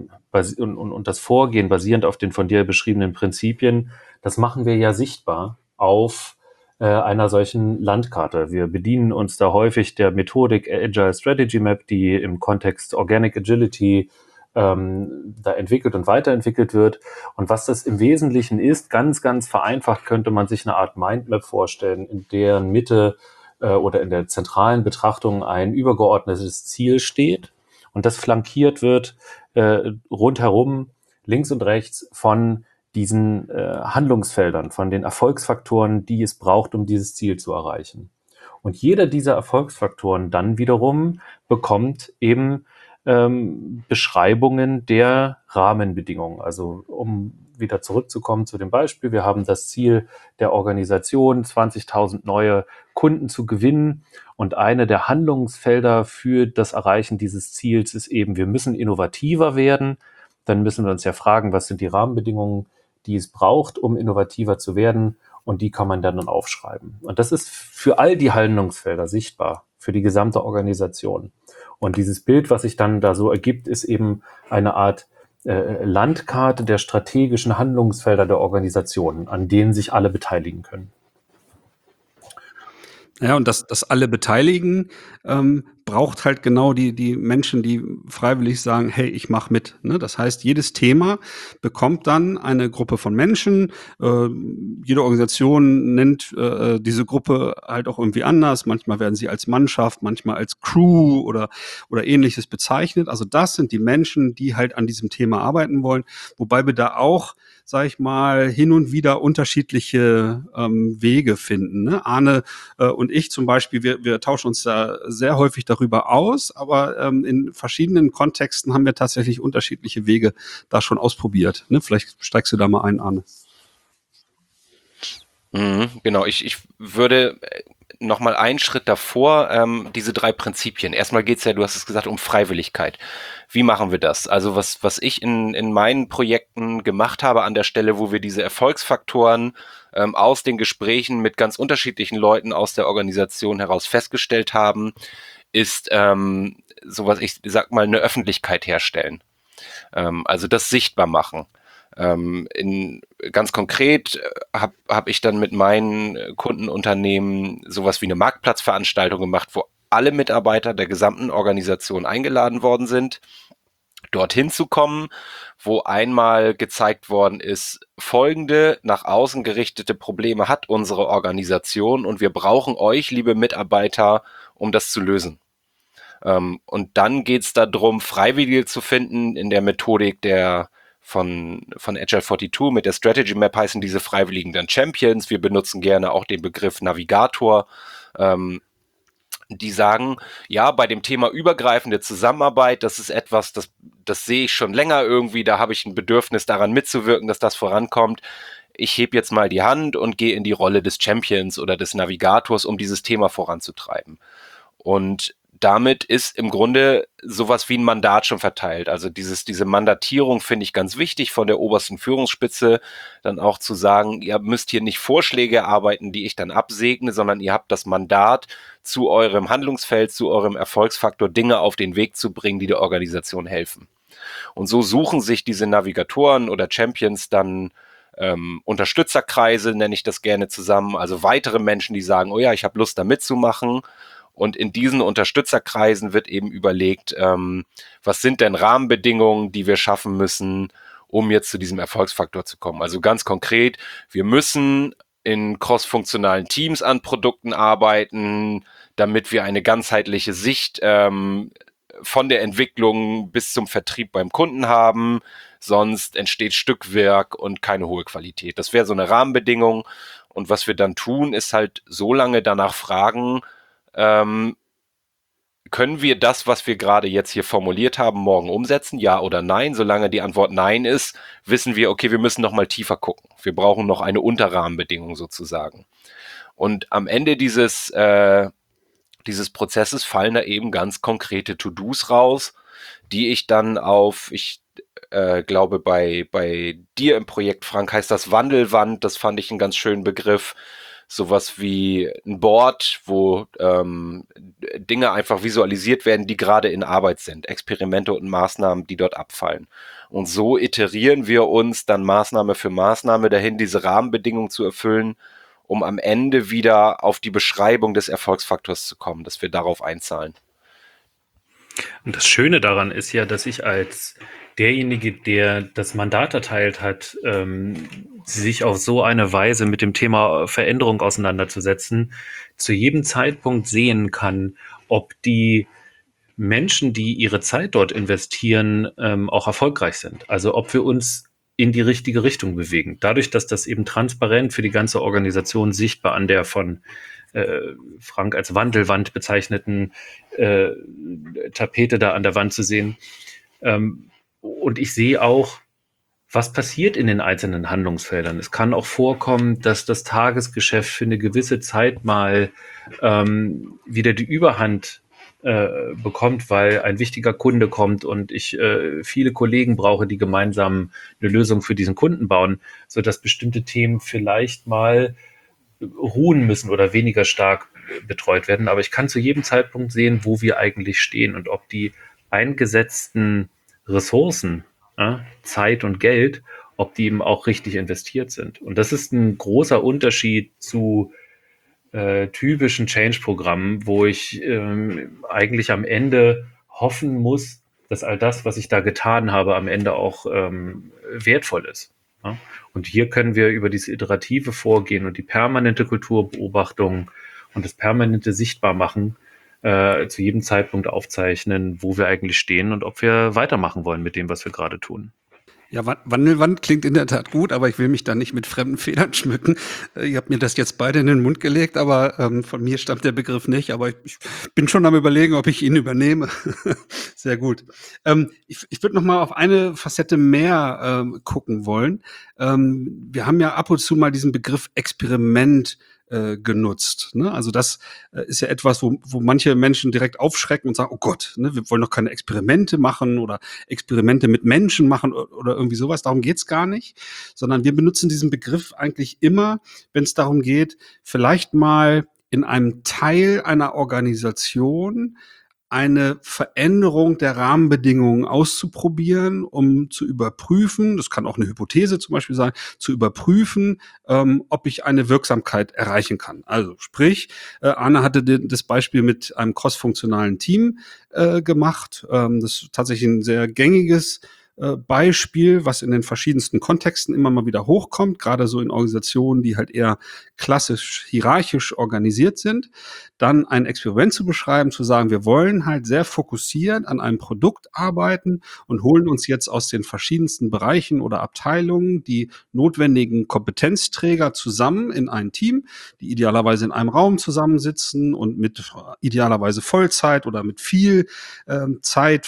und das Vorgehen basierend auf den von dir beschriebenen Prinzipien, das machen wir ja sichtbar auf einer solchen Landkarte. Wir bedienen uns da häufig der Methodik Agile Strategy Map, die im Kontext Organic Agility da entwickelt und weiterentwickelt wird. Und was das im Wesentlichen ist, ganz, ganz vereinfacht könnte man sich eine Art Mindmap vorstellen, in deren Mitte oder in der zentralen Betrachtung ein übergeordnetes Ziel steht und das flankiert wird rundherum, links und rechts von diesen Handlungsfeldern, von den Erfolgsfaktoren, die es braucht, um dieses Ziel zu erreichen. Und jeder dieser Erfolgsfaktoren dann wiederum bekommt eben Beschreibungen der Rahmenbedingungen, also um wieder zurückzukommen zu dem Beispiel, wir haben das Ziel der Organisation, 20.000 neue Kunden zu gewinnen. Und eine der Handlungsfelder für das Erreichen dieses Ziels ist eben, wir müssen innovativer werden. Dann müssen wir uns ja fragen, was sind die Rahmenbedingungen, die es braucht, um innovativer zu werden. Und die kann man dann aufschreiben. Und das ist für all die Handlungsfelder sichtbar, für die gesamte Organisation. Und dieses Bild, was sich dann da so ergibt, ist eben eine Art Landkarte der strategischen Handlungsfelder der Organisation, an denen sich alle beteiligen können. Ja, und das alle beteiligen, braucht halt genau die Menschen, die freiwillig sagen, hey, ich mache mit. Ne? Das heißt, jedes Thema bekommt dann eine Gruppe von Menschen. Jede Organisation nennt diese Gruppe halt auch irgendwie anders. Manchmal werden sie als Mannschaft, manchmal als Crew oder Ähnliches bezeichnet. Also das sind die Menschen, die halt an diesem Thema arbeiten wollen. Wobei wir da auch, sag ich mal, hin und wieder unterschiedliche Wege finden. Ne? Arne und ich zum Beispiel, wir tauschen uns da sehr häufig darüber aus, aber in verschiedenen Kontexten haben wir tatsächlich unterschiedliche Wege da schon ausprobiert. Ne? Vielleicht steigst du da mal ein, Arne. Genau, ich würde noch mal einen Schritt davor, diese 3 Prinzipien. Erstmal geht's ja, du hast es gesagt, um Freiwilligkeit. Wie machen wir das? Also was ich in meinen Projekten gemacht habe an der Stelle, wo wir diese Erfolgsfaktoren aus den Gesprächen mit ganz unterschiedlichen Leuten aus der Organisation heraus festgestellt haben, ist sowas, ich sag mal, eine Öffentlichkeit herstellen. Also das sichtbar machen. Ganz konkret hab ich dann mit meinen Kundenunternehmen sowas wie eine Marktplatzveranstaltung gemacht, wo alle Mitarbeiter der gesamten Organisation eingeladen worden sind, dorthin zu kommen, wo einmal gezeigt worden ist, folgende nach außen gerichtete Probleme hat unsere Organisation und wir brauchen euch, liebe Mitarbeiter, um das zu lösen. Und dann geht's darum, Freiwillige zu finden in der Methodik von Agile 42 mit der Strategy Map heißen diese Freiwilligen dann Champions. Wir benutzen gerne auch den Begriff Navigator. Die sagen, ja, bei dem Thema übergreifende Zusammenarbeit, das ist etwas, das sehe ich schon länger irgendwie, da habe ich ein Bedürfnis daran mitzuwirken, dass das vorankommt. Ich heb jetzt mal die Hand und gehe in die Rolle des Champions oder des Navigators, um dieses Thema voranzutreiben. Und damit ist im Grunde sowas wie ein Mandat schon verteilt. Also diese Mandatierung finde ich ganz wichtig von der obersten Führungsspitze, dann auch zu sagen, ihr müsst hier nicht Vorschläge erarbeiten, die ich dann absegne, sondern ihr habt das Mandat, zu eurem Handlungsfeld, zu eurem Erfolgsfaktor Dinge auf den Weg zu bringen, die der Organisation helfen. Und so suchen sich diese Navigatoren oder Champions dann Unterstützerkreise, nenne ich das gerne zusammen, also weitere Menschen, die sagen, oh ja, ich habe Lust da mitzumachen. Und in diesen Unterstützerkreisen wird eben überlegt, was sind denn Rahmenbedingungen, die wir schaffen müssen, um jetzt zu diesem Erfolgsfaktor zu kommen. Also ganz konkret, wir müssen in crossfunktionalen Teams an Produkten arbeiten, damit wir eine ganzheitliche Sicht von der Entwicklung bis zum Vertrieb beim Kunden haben. Sonst entsteht Stückwerk und keine hohe Qualität. Das wäre so eine Rahmenbedingung. Und was wir dann tun, ist halt so lange danach fragen, können wir das, was wir gerade jetzt hier formuliert haben, morgen umsetzen? Ja oder nein? Solange die Antwort nein ist, wissen wir, okay, wir müssen noch mal tiefer gucken. Wir brauchen noch eine Unterrahmenbedingung sozusagen. Und am Ende dieses Prozesses fallen da eben ganz konkrete To-Dos raus, die ich dann ich glaube, bei dir im Projekt, Frank, heißt das Wandelwand. Das fand ich einen ganz schönen Begriff. Sowas wie ein Board, wo Dinge einfach visualisiert werden, die gerade in Arbeit sind. Experimente und Maßnahmen, die dort abfallen. Und so iterieren wir uns dann Maßnahme für Maßnahme dahin, diese Rahmenbedingungen zu erfüllen, um am Ende wieder auf die Beschreibung des Erfolgsfaktors zu kommen, dass wir darauf einzahlen. Und das Schöne daran ist ja, dass ich als derjenige, der das Mandat erteilt hat, sich auf so eine Weise mit dem Thema Veränderung auseinanderzusetzen, zu jedem Zeitpunkt sehen kann, ob die Menschen, die ihre Zeit dort investieren, auch erfolgreich sind. Also ob wir uns in die richtige Richtung bewegen. Dadurch, dass das eben transparent für die ganze Organisation sichtbar an der von Frank als Wandelwand bezeichneten Tapete da an der Wand zu sehen. Und ich sehe auch, was passiert in den einzelnen Handlungsfeldern. Es kann auch vorkommen, dass das Tagesgeschäft für eine gewisse Zeit mal wieder die Überhand bekommt, weil ein wichtiger Kunde kommt und ich viele Kollegen brauche, die gemeinsam eine Lösung für diesen Kunden bauen, sodass bestimmte Themen vielleicht mal ruhen müssen oder weniger stark betreut werden. Aber ich kann zu jedem Zeitpunkt sehen, wo wir eigentlich stehen und ob die eingesetzten Ressourcen, Zeit und Geld, ob die eben auch richtig investiert sind. Und das ist ein großer Unterschied zu typischen Change-Programmen, wo ich eigentlich am Ende hoffen muss, dass all das, was ich da getan habe, am Ende auch wertvoll ist. Ja? Und hier können wir über dieses iterative Vorgehen und die permanente Kulturbeobachtung und das permanente Sichtbarmachen zu jedem Zeitpunkt aufzeichnen, wo wir eigentlich stehen und ob wir weitermachen wollen mit dem, was wir gerade tun. Ja, Wandelwand klingt in der Tat gut, aber ich will mich da nicht mit fremden Federn schmücken. Ihr habt mir das jetzt beide in den Mund gelegt, aber von mir stammt der Begriff nicht. Aber ich bin schon am Überlegen, ob ich ihn übernehme. Sehr gut. Ich würde noch mal auf eine Facette mehr gucken wollen. Wir haben ja ab und zu mal diesen Begriff Experiment genutzt. Ne? Also das ist ja etwas, wo manche Menschen direkt aufschrecken und sagen, oh Gott, ne, wir wollen doch keine Experimente machen oder Experimente mit Menschen machen oder irgendwie sowas. Darum geht's gar nicht, sondern wir benutzen diesen Begriff eigentlich immer, wenn es darum geht, vielleicht mal in einem Teil einer Organisation eine Veränderung der Rahmenbedingungen auszuprobieren, um zu überprüfen, das kann auch eine Hypothese zum Beispiel sein, zu überprüfen, ob ich eine Wirksamkeit erreichen kann. Also sprich, Arne hatte das Beispiel mit einem crossfunktionalen Team gemacht. Das ist tatsächlich ein sehr gängiges Beispiel, was in den verschiedensten Kontexten immer mal wieder hochkommt, gerade so in Organisationen, die halt eher klassisch hierarchisch organisiert sind, dann ein Experiment zu beschreiben, zu sagen, wir wollen halt sehr fokussiert an einem Produkt arbeiten und holen uns jetzt aus den verschiedensten Bereichen oder Abteilungen die notwendigen Kompetenzträger zusammen in ein Team, die idealerweise in einem Raum zusammensitzen und mit idealerweise Vollzeit oder mit viel Zeit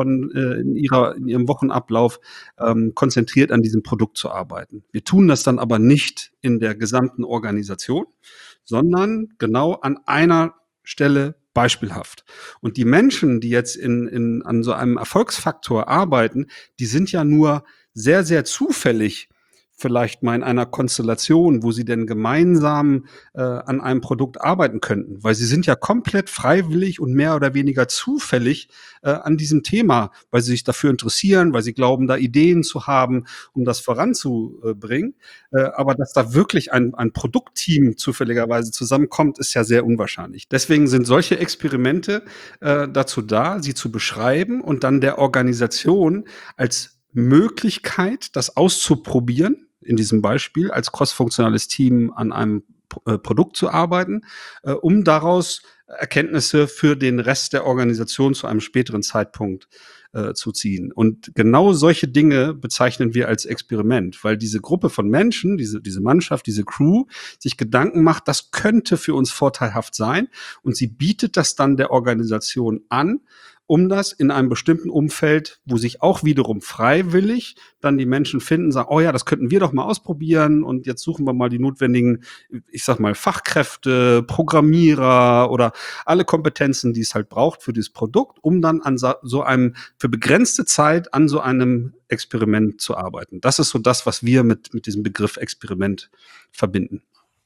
in ihrem Wochenablauf konzentriert an diesem Produkt zu arbeiten. Wir tun das dann aber nicht in der gesamten Organisation, sondern genau an einer Stelle beispielhaft. Und die Menschen, die jetzt an so einem Erfolgsfaktor arbeiten, die sind ja nur sehr, sehr zufällig vielleicht mal in einer Konstellation, wo sie denn gemeinsam an einem Produkt arbeiten könnten. Weil sie sind ja komplett freiwillig und mehr oder weniger zufällig an diesem Thema, weil sie sich dafür interessieren, weil sie glauben, da Ideen zu haben, um das voranzubringen. Aber dass da wirklich ein Produktteam zufälligerweise zusammenkommt, ist ja sehr unwahrscheinlich. Deswegen sind solche Experimente dazu da, sie zu beschreiben und dann der Organisation als Möglichkeit, das auszuprobieren, in diesem Beispiel als crossfunktionales Team an einem Produkt zu arbeiten, um daraus Erkenntnisse für den Rest der Organisation zu einem späteren Zeitpunkt zu ziehen. Und genau solche Dinge bezeichnen wir als Experiment, weil diese Gruppe von Menschen, diese Mannschaft, diese Crew sich Gedanken macht, das könnte für uns vorteilhaft sein und sie bietet das dann der Organisation an, um das in einem bestimmten Umfeld, wo sich auch wiederum freiwillig dann die Menschen finden, sagen, oh ja, das könnten wir doch mal ausprobieren und jetzt suchen wir mal die notwendigen, ich sag mal, Fachkräfte, Programmierer oder alle Kompetenzen, die es halt braucht für dieses Produkt, um dann an so einem, für begrenzte Zeit an so einem Experiment zu arbeiten. Das ist so das, was wir mit diesem Begriff Experiment verbinden.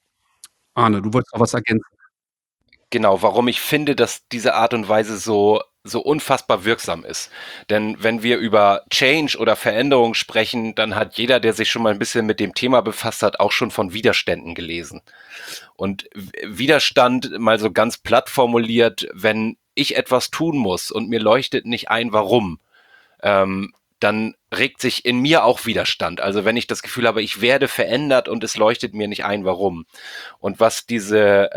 Arne, du wolltest auch was ergänzen. Genau, warum ich finde, dass diese Art und Weise so unfassbar wirksam ist. Denn wenn wir über Change oder Veränderung sprechen, dann hat jeder, der sich schon mal ein bisschen mit dem Thema befasst hat, auch schon von Widerständen gelesen. Und Widerstand, mal so ganz platt formuliert, wenn ich etwas tun muss und mir leuchtet nicht ein, warum, dann regt sich in mir auch Widerstand. Also wenn ich das Gefühl habe, ich werde verändert und es leuchtet mir nicht ein, warum. Und was diese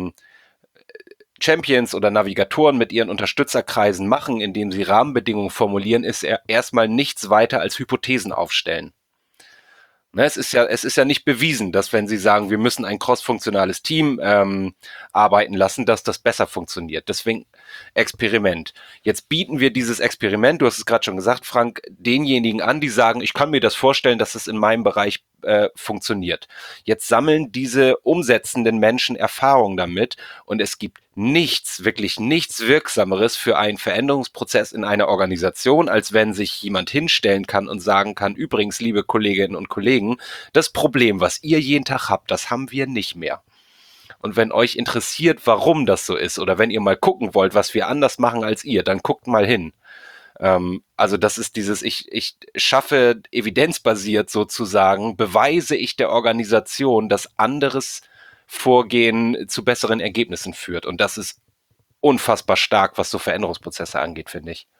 Champions oder Navigatoren mit ihren Unterstützerkreisen machen, indem sie Rahmenbedingungen formulieren, ist erstmal nichts weiter als Hypothesen aufstellen. Ne, es ist ja nicht bewiesen, dass wenn Sie sagen, wir müssen ein crossfunktionales Team arbeiten lassen, dass das besser funktioniert. Deswegen Experiment. Jetzt bieten wir dieses Experiment, du hast es gerade schon gesagt, Frank, denjenigen an, die sagen, ich kann mir das vorstellen, dass es in meinem Bereich funktioniert. Jetzt sammeln diese umsetzenden Menschen Erfahrung damit und es gibt nichts, wirklich nichts Wirksameres für einen Veränderungsprozess in einer Organisation, als wenn sich jemand hinstellen kann und sagen kann, übrigens, liebe Kolleginnen und Kollegen, das Problem, was ihr jeden Tag habt, das haben wir nicht mehr. Und wenn euch interessiert, warum das so ist, oder wenn ihr mal gucken wollt, was wir anders machen als ihr, dann guckt mal hin. Also das ist dieses, ich schaffe evidenzbasiert sozusagen, beweise ich der Organisation, dass anderes Vorgehen zu besseren Ergebnissen führt. Und das ist unfassbar stark, was so Veränderungsprozesse angeht, finde ich.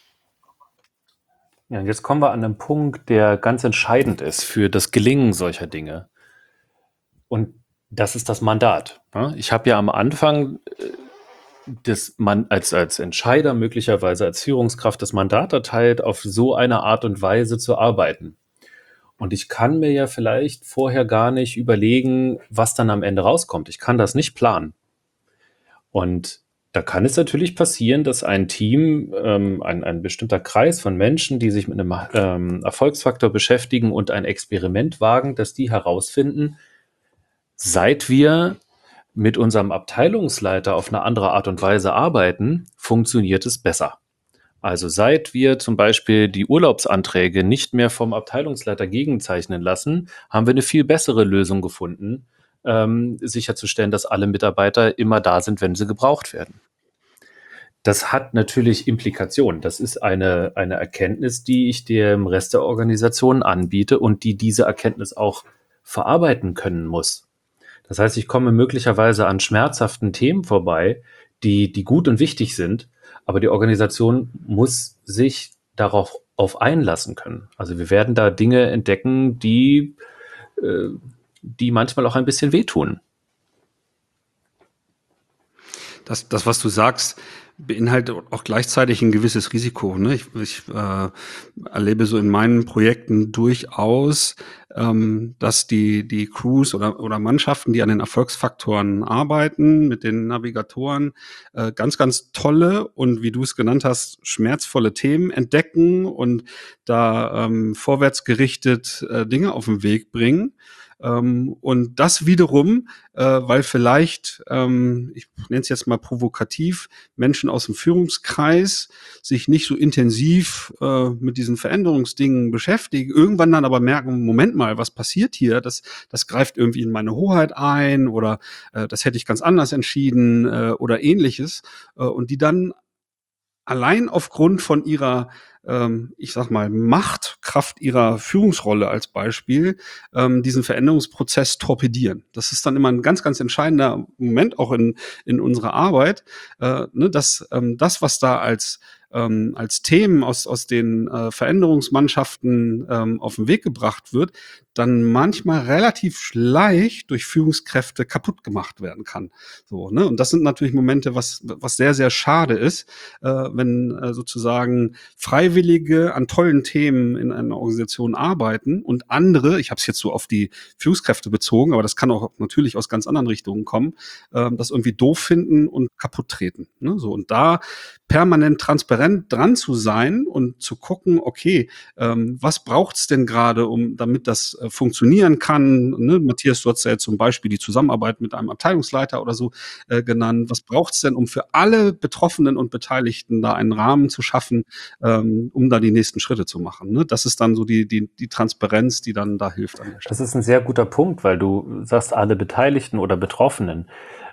Ja, und jetzt kommen wir an einen Punkt, der ganz entscheidend ist für das Gelingen solcher Dinge. Und das ist das Mandat. Ich habe ja am Anfang als Entscheider, möglicherweise als Führungskraft, das Mandat erteilt, auf so eine Art und Weise zu arbeiten. Und ich kann mir ja vielleicht vorher gar nicht überlegen, was dann am Ende rauskommt. Ich kann das nicht planen. Und da kann es natürlich passieren, dass ein Team, ein bestimmter Kreis von Menschen, die sich mit einem Erfolgsfaktor beschäftigen und ein Experiment wagen, dass die herausfinden, seit wir mit unserem Abteilungsleiter auf eine andere Art und Weise arbeiten, funktioniert es besser. Also seit wir zum Beispiel die Urlaubsanträge nicht mehr vom Abteilungsleiter gegenzeichnen lassen, haben wir eine viel bessere Lösung gefunden, sicherzustellen, dass alle Mitarbeiter immer da sind, wenn sie gebraucht werden. Das hat natürlich Implikationen. Das ist eine Erkenntnis, die ich dem Rest der Organisation anbiete und die diese Erkenntnis auch verarbeiten können muss. Das heißt, ich komme möglicherweise an schmerzhaften Themen vorbei, die gut und wichtig sind, aber die Organisation muss sich darauf einlassen können. Also wir werden da Dinge entdecken, die manchmal auch ein bisschen wehtun. Das, was du sagst, beinhaltet auch gleichzeitig ein gewisses Risiko. Ne? Ich erlebe so in meinen Projekten durchaus, dass die Crews oder Mannschaften, die an den Erfolgsfaktoren arbeiten, mit den Navigatoren, ganz, ganz tolle und, wie du es genannt hast, schmerzvolle Themen entdecken und da vorwärts gerichtet Dinge auf den Weg bringen. Und das wiederum, weil vielleicht, ich nenne es jetzt mal provokativ, Menschen aus dem Führungskreis sich nicht so intensiv mit diesen Veränderungsdingen beschäftigen, irgendwann dann aber merken, Moment mal, was passiert hier? Das greift irgendwie in meine Hoheit ein oder das hätte ich ganz anders entschieden oder ähnliches. Und die dann allein aufgrund von ihrer, ich sag mal, Machtkraft ihrer Führungsrolle als Beispiel, diesen Veränderungsprozess torpedieren. Das ist dann immer ein ganz, ganz entscheidender Moment auch in unserer Arbeit, ne, dass das, was da als Themen aus den Veränderungsmannschaften auf den Weg gebracht wird, dann manchmal relativ leicht durch Führungskräfte kaputt gemacht werden kann. So, ne? Und das sind natürlich Momente, was sehr, sehr schade ist, wenn sozusagen Freiwillige an tollen Themen in einer Organisation arbeiten und andere, ich habe es jetzt so auf die Führungskräfte bezogen, aber das kann auch natürlich aus ganz anderen Richtungen kommen, das irgendwie doof finden und kaputt treten. Ne? So, und da permanent transparent dran zu sein und zu gucken, okay, was braucht's denn gerade, damit das funktionieren kann? Ne? Matthias, du hast ja jetzt zum Beispiel die Zusammenarbeit mit einem Abteilungsleiter oder so genannt. Was braucht's denn, um für alle Betroffenen und Beteiligten da einen Rahmen zu schaffen, um da die nächsten Schritte zu machen? Ne? Das ist dann so die Transparenz, die dann da hilft an der Stelle. Das ist ein sehr guter Punkt, weil du sagst, alle Beteiligten oder Betroffenen.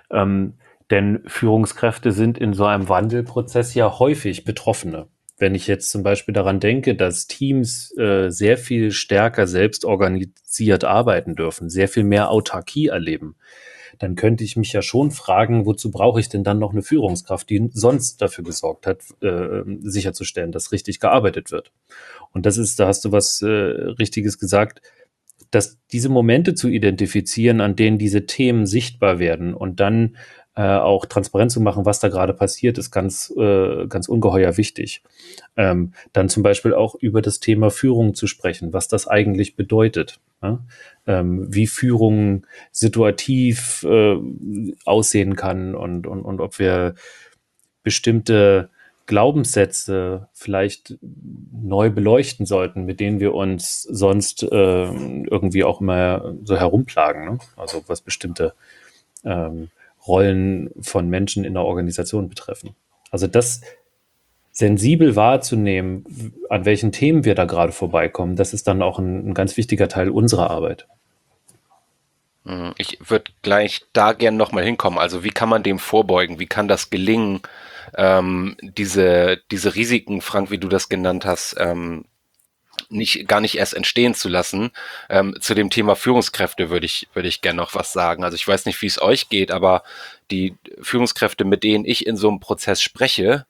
Denn Führungskräfte sind in so einem Wandelprozess ja häufig Betroffene. Wenn ich jetzt zum Beispiel daran denke, dass Teams sehr viel stärker selbst organisiert arbeiten dürfen, sehr viel mehr Autarkie erleben, dann könnte ich mich ja schon fragen, wozu brauche ich denn dann noch eine Führungskraft, die sonst dafür gesorgt hat, sicherzustellen, dass richtig gearbeitet wird. Und da hast du was Richtiges gesagt, dass diese Momente zu identifizieren, an denen diese Themen sichtbar werden und dann auch transparent zu machen, was da gerade passiert, ist ganz ungeheuer wichtig. Dann zum Beispiel auch über das Thema Führung zu sprechen, was das eigentlich bedeutet. Ja? Wie Führung situativ aussehen kann und ob wir bestimmte Glaubenssätze vielleicht neu beleuchten sollten, mit denen wir uns sonst irgendwie auch immer so herumplagen. Ne? Also was bestimmte Rollen von Menschen in der Organisation betreffen. Also das sensibel wahrzunehmen, an welchen Themen wir da gerade vorbeikommen, das ist dann auch ein ganz wichtiger Teil unserer Arbeit. Ich würde gleich da gern nochmal hinkommen. Also wie kann man dem vorbeugen? Wie kann das gelingen, diese Risiken, Frank, wie du das genannt hast, gar nicht erst entstehen zu lassen. Zu dem Thema Führungskräfte würde ich gerne noch was sagen. Also ich weiß nicht, wie es euch geht, aber die Führungskräfte, mit denen ich in so einem Prozess spreche,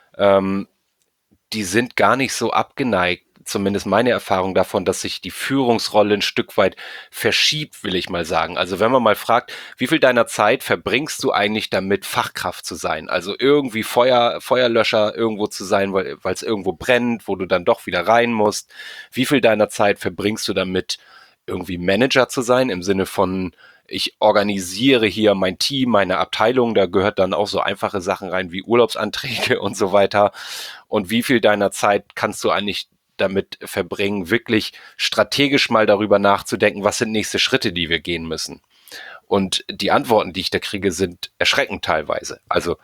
die sind gar nicht so abgeneigt, zumindest meine Erfahrung davon, dass sich die Führungsrolle ein Stück weit verschiebt, will ich mal sagen. Also wenn man mal fragt, wie viel deiner Zeit verbringst du eigentlich damit, Fachkraft zu sein? Also irgendwie Feuerlöscher irgendwo zu sein, weil es irgendwo brennt, wo du dann doch wieder rein musst. Wie viel deiner Zeit verbringst du damit, irgendwie Manager zu sein, im Sinne von, ich organisiere hier mein Team, meine Abteilung, da gehört dann auch so einfache Sachen rein wie Urlaubsanträge und so weiter. Und wie viel deiner Zeit kannst du eigentlich damit verbringen, wirklich strategisch mal darüber nachzudenken, was sind nächste Schritte, die wir gehen müssen? Und die Antworten, die ich da kriege, sind erschreckend teilweise. Also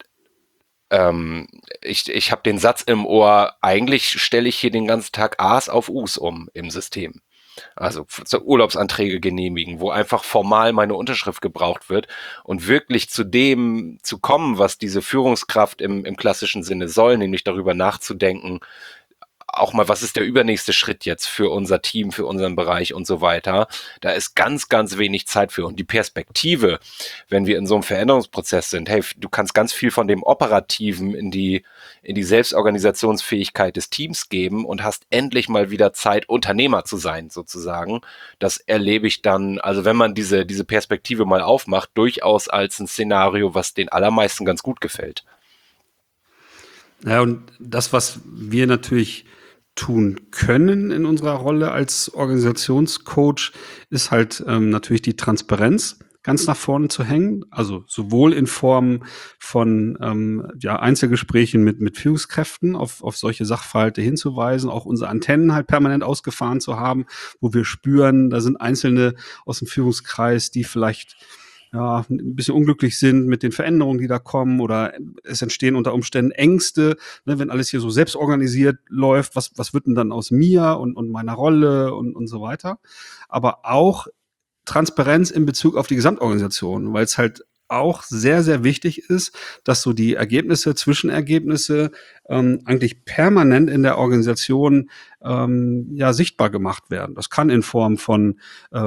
ich habe den Satz im Ohr, eigentlich stelle ich hier den ganzen Tag A's auf U's um im System. Also Urlaubsanträge genehmigen, wo einfach formal meine Unterschrift gebraucht wird und wirklich zu dem zu kommen, was diese Führungskraft im klassischen Sinne soll, nämlich darüber nachzudenken, auch mal, was ist der übernächste Schritt jetzt für unser Team, für unseren Bereich und so weiter. Da ist ganz, ganz wenig Zeit für. Und die Perspektive, wenn wir in so einem Veränderungsprozess sind, hey, du kannst ganz viel von dem Operativen in die Selbstorganisationsfähigkeit des Teams geben und hast endlich mal wieder Zeit, Unternehmer zu sein, sozusagen. Das erlebe ich dann, also wenn man diese Perspektive mal aufmacht, durchaus als ein Szenario, was den allermeisten ganz gut gefällt. Ja, und das, was wir natürlich tun können in unserer Rolle als Organisationscoach, ist halt natürlich die Transparenz ganz nach vorne zu hängen. Also sowohl in Form von Einzelgesprächen mit Führungskräften auf solche Sachverhalte hinzuweisen, auch unsere Antennen halt permanent ausgefahren zu haben, wo wir spüren, da sind Einzelne aus dem Führungskreis, die vielleicht ein bisschen unglücklich sind mit den Veränderungen, die da kommen, oder es entstehen unter Umständen Ängste, ne, wenn alles hier so selbst organisiert läuft, was wird denn dann aus mir und meiner Rolle und so weiter. Aber auch Transparenz in Bezug auf die Gesamtorganisation, weil es halt auch sehr, sehr wichtig ist, dass so die Ergebnisse, Zwischenergebnisse eigentlich permanent in der Organisation sichtbar gemacht werden. Das kann in Form von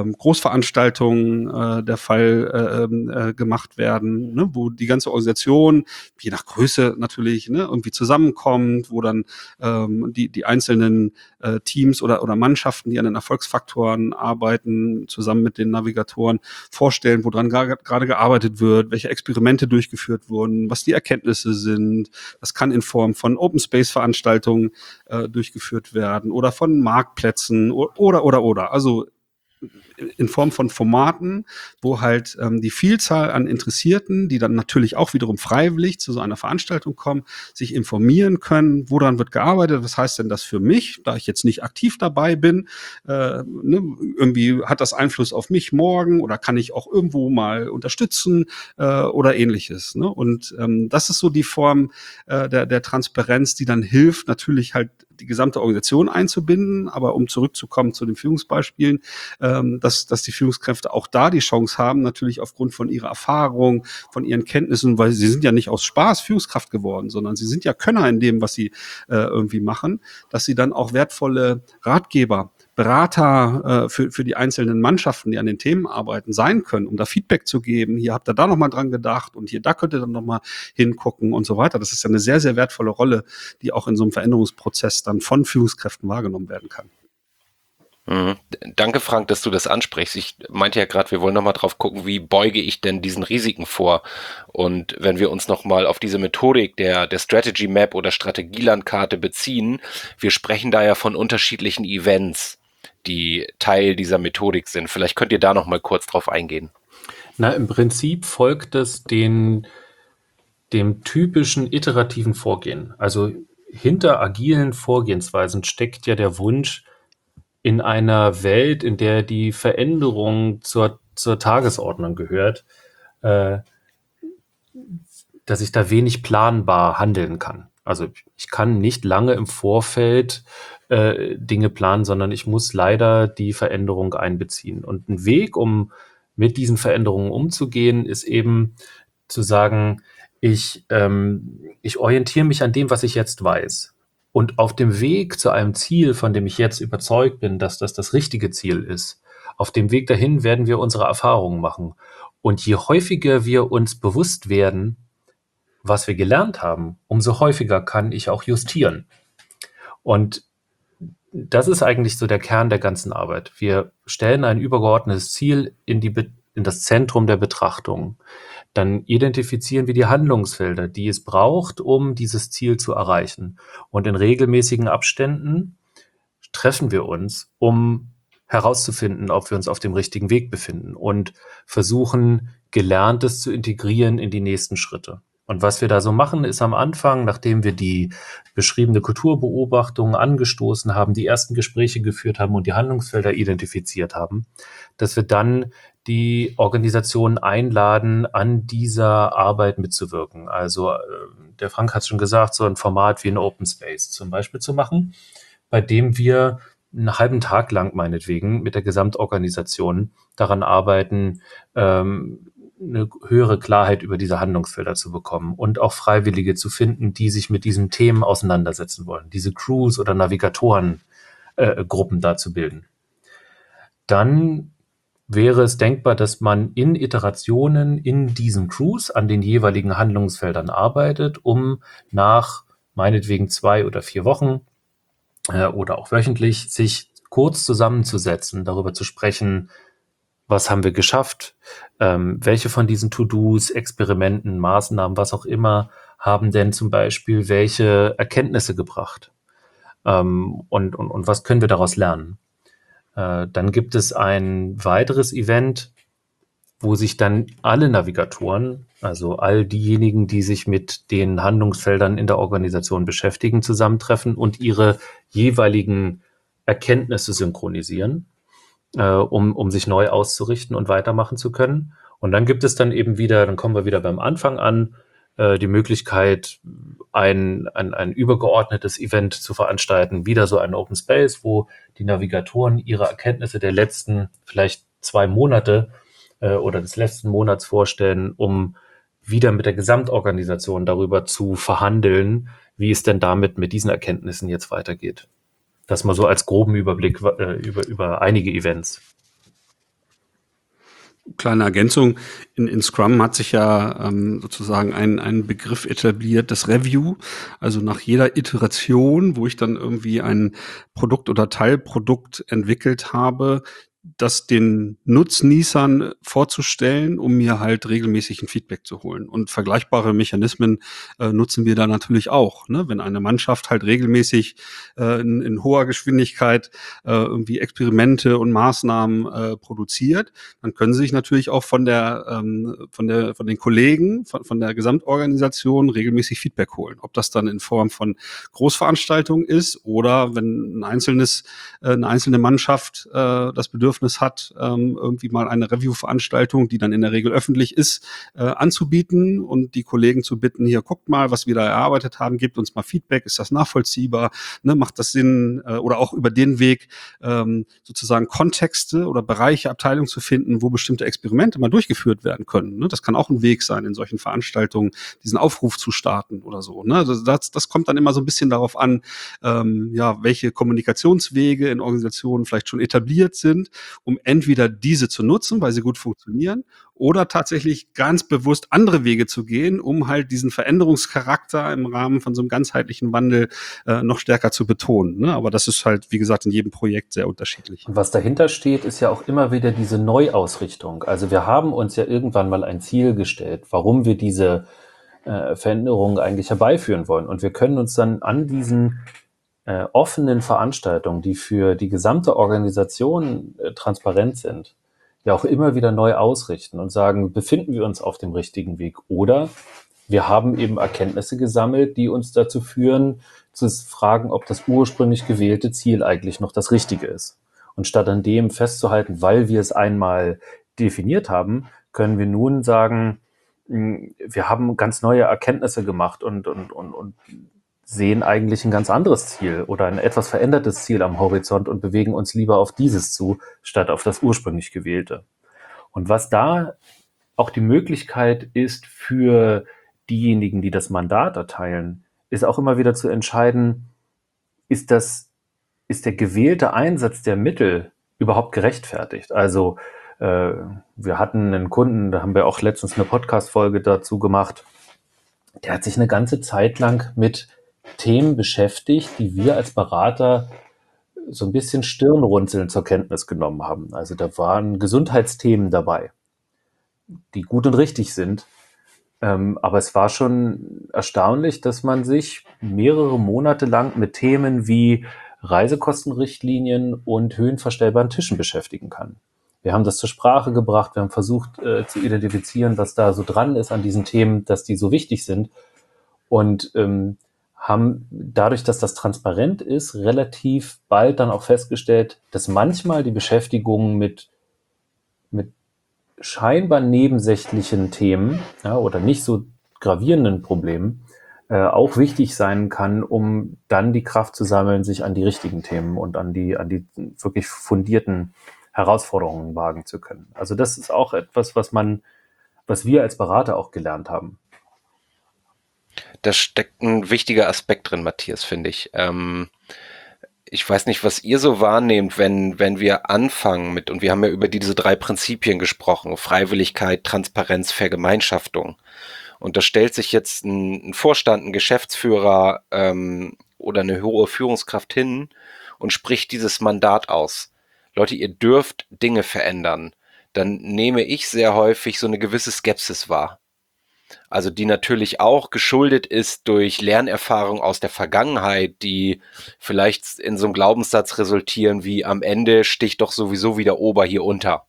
Großveranstaltungen der Fall gemacht werden, ne, wo die ganze Organisation, je nach Größe natürlich, ne, irgendwie zusammenkommt, wo dann die einzelnen Teams oder Mannschaften, die an den Erfolgsfaktoren arbeiten, zusammen mit den Navigatoren vorstellen, woran gerade gearbeitet wird, welche Experimente durchgeführt wurden, was die Erkenntnisse sind. Das kann in Form von Open Space Veranstaltungen durchgeführt werden oder von Marktplätzen oder. Also in Form von Formaten, wo halt die Vielzahl an Interessierten, die dann natürlich auch wiederum freiwillig zu so einer Veranstaltung kommen, sich informieren können, woran wird gearbeitet, was heißt denn das für mich, da ich jetzt nicht aktiv dabei bin, irgendwie hat das Einfluss auf mich morgen oder kann ich auch irgendwo mal unterstützen oder ähnliches. Ne? Und das ist so die Form der Transparenz, die dann hilft, natürlich halt die gesamte Organisation einzubinden, aber um zurückzukommen zu den Führungsbeispielen, dass die Führungskräfte auch da die Chance haben, natürlich aufgrund von ihrer Erfahrung, von ihren Kenntnissen, weil sie sind ja nicht aus Spaß Führungskraft geworden, sondern sie sind ja Könner in dem, was sie irgendwie machen, dass sie dann auch wertvolle Ratgeber, Berater für die einzelnen Mannschaften, die an den Themen arbeiten, sein können, um da Feedback zu geben. Hier habt ihr da nochmal dran gedacht und da könnt ihr dann nochmal hingucken und so weiter. Das ist ja eine sehr, sehr wertvolle Rolle, die auch in so einem Veränderungsprozess dann von Führungskräften wahrgenommen werden kann. Danke, Frank, dass du das ansprichst. Ich meinte ja gerade, wir wollen nochmal drauf gucken, wie beuge ich denn diesen Risiken vor? Und wenn wir uns nochmal auf diese Methodik der Strategy Map oder Strategielandkarte beziehen, wir sprechen da ja von unterschiedlichen Events, die Teil dieser Methodik sind. Vielleicht könnt ihr da noch mal kurz drauf eingehen. Na, im Prinzip folgt es dem typischen iterativen Vorgehen. Also hinter agilen Vorgehensweisen steckt ja der Wunsch, in einer Welt, in der die Veränderung zur Tagesordnung gehört, dass ich da wenig planbar handeln kann. Also ich kann nicht lange im Vorfeld Dinge planen, sondern ich muss leider die Veränderung einbeziehen. Und ein Weg, um mit diesen Veränderungen umzugehen, ist eben zu sagen, ich orientiere mich an dem, was ich jetzt weiß. Und auf dem Weg zu einem Ziel, von dem ich jetzt überzeugt bin, dass das richtige Ziel ist, auf dem Weg dahin werden wir unsere Erfahrungen machen. Und je häufiger wir uns bewusst werden, was wir gelernt haben, umso häufiger kann ich auch justieren. Und das ist eigentlich so der Kern der ganzen Arbeit. Wir stellen ein übergeordnetes Ziel in das Zentrum der Betrachtung. Dann identifizieren wir die Handlungsfelder, die es braucht, um dieses Ziel zu erreichen. Und in regelmäßigen Abständen treffen wir uns, um herauszufinden, ob wir uns auf dem richtigen Weg befinden und versuchen, Gelerntes zu integrieren in die nächsten Schritte. Und was wir da so machen, ist am Anfang, nachdem wir die beschriebene Kulturbeobachtung angestoßen haben, die ersten Gespräche geführt haben und die Handlungsfelder identifiziert haben, dass wir dann die Organisationen einladen, an dieser Arbeit mitzuwirken. Also der Frank hat schon gesagt, so ein Format wie ein Open Space zum Beispiel zu machen, bei dem wir einen halben Tag lang meinetwegen mit der Gesamtorganisation daran arbeiten, eine höhere Klarheit über diese Handlungsfelder zu bekommen und auch Freiwillige zu finden, die sich mit diesen Themen auseinandersetzen wollen, diese Crews oder Navigatoren-Gruppen da zu bilden. Dann wäre es denkbar, dass man in Iterationen in diesen Crews an den jeweiligen Handlungsfeldern arbeitet, um nach meinetwegen 2 oder 4 Wochen oder auch wöchentlich sich kurz zusammenzusetzen, darüber zu sprechen, was haben wir geschafft, welche von diesen To-Dos, Experimenten, Maßnahmen, was auch immer, haben denn zum Beispiel welche Erkenntnisse gebracht und was können wir daraus lernen. Dann gibt es ein weiteres Event, wo sich dann alle Navigatoren, also all diejenigen, die sich mit den Handlungsfeldern in der Organisation beschäftigen, zusammentreffen und ihre jeweiligen Erkenntnisse synchronisieren, um sich neu auszurichten und weitermachen zu können. Und dann gibt es dann eben wieder, dann kommen wir wieder beim Anfang an, die Möglichkeit, ein übergeordnetes Event zu veranstalten, wieder so ein Open Space, wo die Navigatoren ihre Erkenntnisse der letzten vielleicht 2 Monate oder des letzten Monats vorstellen, um wieder mit der Gesamtorganisation darüber zu verhandeln, wie es denn damit mit diesen Erkenntnissen jetzt weitergeht. Das mal so als groben Überblick über einige Events. Kleine Ergänzung, in Scrum hat sich ja sozusagen ein Begriff etabliert, das Review. Also nach jeder Iteration, wo ich dann irgendwie ein Produkt oder Teilprodukt entwickelt habe, das den Nutznießern vorzustellen, um mir halt regelmäßig ein Feedback zu holen. Und vergleichbare Mechanismen nutzen wir da natürlich auch. Ne? Wenn eine Mannschaft halt regelmäßig in hoher Geschwindigkeit irgendwie Experimente und Maßnahmen produziert, dann können sie sich natürlich auch von den Kollegen, von der Gesamtorganisation regelmäßig Feedback holen. Ob das dann in Form von Großveranstaltungen ist oder wenn eine einzelne Mannschaft das Bedürfnis hat, irgendwie mal eine Review-Veranstaltung, die dann in der Regel öffentlich ist, anzubieten und die Kollegen zu bitten, hier guckt mal, was wir da erarbeitet haben, gebt uns mal Feedback, ist das nachvollziehbar, ne, macht das Sinn, oder auch über den Weg sozusagen Kontexte oder Bereiche, Abteilungen zu finden, wo bestimmte Experimente mal durchgeführt werden können. Ne? Das kann auch ein Weg sein, in solchen Veranstaltungen diesen Aufruf zu starten oder so. Ne? Das kommt dann immer so ein bisschen darauf an, welche Kommunikationswege in Organisationen vielleicht schon etabliert sind, um entweder diese zu nutzen, weil sie gut funktionieren, oder tatsächlich ganz bewusst andere Wege zu gehen, um halt diesen Veränderungscharakter im Rahmen von so einem ganzheitlichen Wandel noch stärker zu betonen. Ne? Aber das ist halt, wie gesagt, in jedem Projekt sehr unterschiedlich. Und was dahinter steht, ist ja auch immer wieder diese Neuausrichtung. Also wir haben uns ja irgendwann mal ein Ziel gestellt, warum wir diese Veränderungen eigentlich herbeiführen wollen. Und wir können uns dann an diesen offenen Veranstaltungen, die für die gesamte Organisation transparent sind, ja auch immer wieder neu ausrichten und sagen, befinden wir uns auf dem richtigen Weg oder wir haben eben Erkenntnisse gesammelt, die uns dazu führen, zu fragen, ob das ursprünglich gewählte Ziel eigentlich noch das Richtige ist. Und statt an dem festzuhalten, weil wir es einmal definiert haben, können wir nun sagen, wir haben ganz neue Erkenntnisse gemacht und sehen eigentlich ein ganz anderes Ziel oder ein etwas verändertes Ziel am Horizont und bewegen uns lieber auf dieses zu, statt auf das ursprünglich gewählte. Und was da auch die Möglichkeit ist für diejenigen, die das Mandat erteilen, ist auch immer wieder zu entscheiden, ist der gewählte Einsatz der Mittel überhaupt gerechtfertigt? Also wir hatten einen Kunden, da haben wir auch letztens eine Podcast-Folge dazu gemacht, der hat sich eine ganze Zeit lang mit Themen beschäftigt, die wir als Berater so ein bisschen Stirnrunzeln zur Kenntnis genommen haben. Also da waren Gesundheitsthemen dabei, die gut und richtig sind. Aber es war schon erstaunlich, dass man sich mehrere Monate lang mit Themen wie Reisekostenrichtlinien und höhenverstellbaren Tischen beschäftigen kann. Wir haben das zur Sprache gebracht, wir haben versucht zu identifizieren, was da so dran ist an diesen Themen, dass die so wichtig sind und haben dadurch, dass das transparent ist, relativ bald dann auch festgestellt, dass manchmal die Beschäftigung mit scheinbar nebensächlichen Themen oder nicht so gravierenden Problemen auch wichtig sein kann, um dann die Kraft zu sammeln, sich an die richtigen Themen und an die wirklich fundierten Herausforderungen wagen zu können. Also das ist auch etwas, was wir als Berater auch gelernt haben. Da steckt ein wichtiger Aspekt drin, Matthias, finde ich. Ich weiß nicht, was ihr so wahrnehmt, wenn wir anfangen mit, und wir haben ja über diese 3 Prinzipien gesprochen, Freiwilligkeit, Transparenz, Vergemeinschaftung. Und da stellt sich jetzt ein Vorstand, ein Geschäftsführer oder eine hohe Führungskraft hin und spricht dieses Mandat aus. Leute, ihr dürft Dinge verändern. Dann nehme ich sehr häufig so eine gewisse Skepsis wahr. Also die natürlich auch geschuldet ist durch Lernerfahrung aus der Vergangenheit, die vielleicht in so einem Glaubenssatz resultieren wie am Ende sticht doch sowieso wieder Ober hier unter.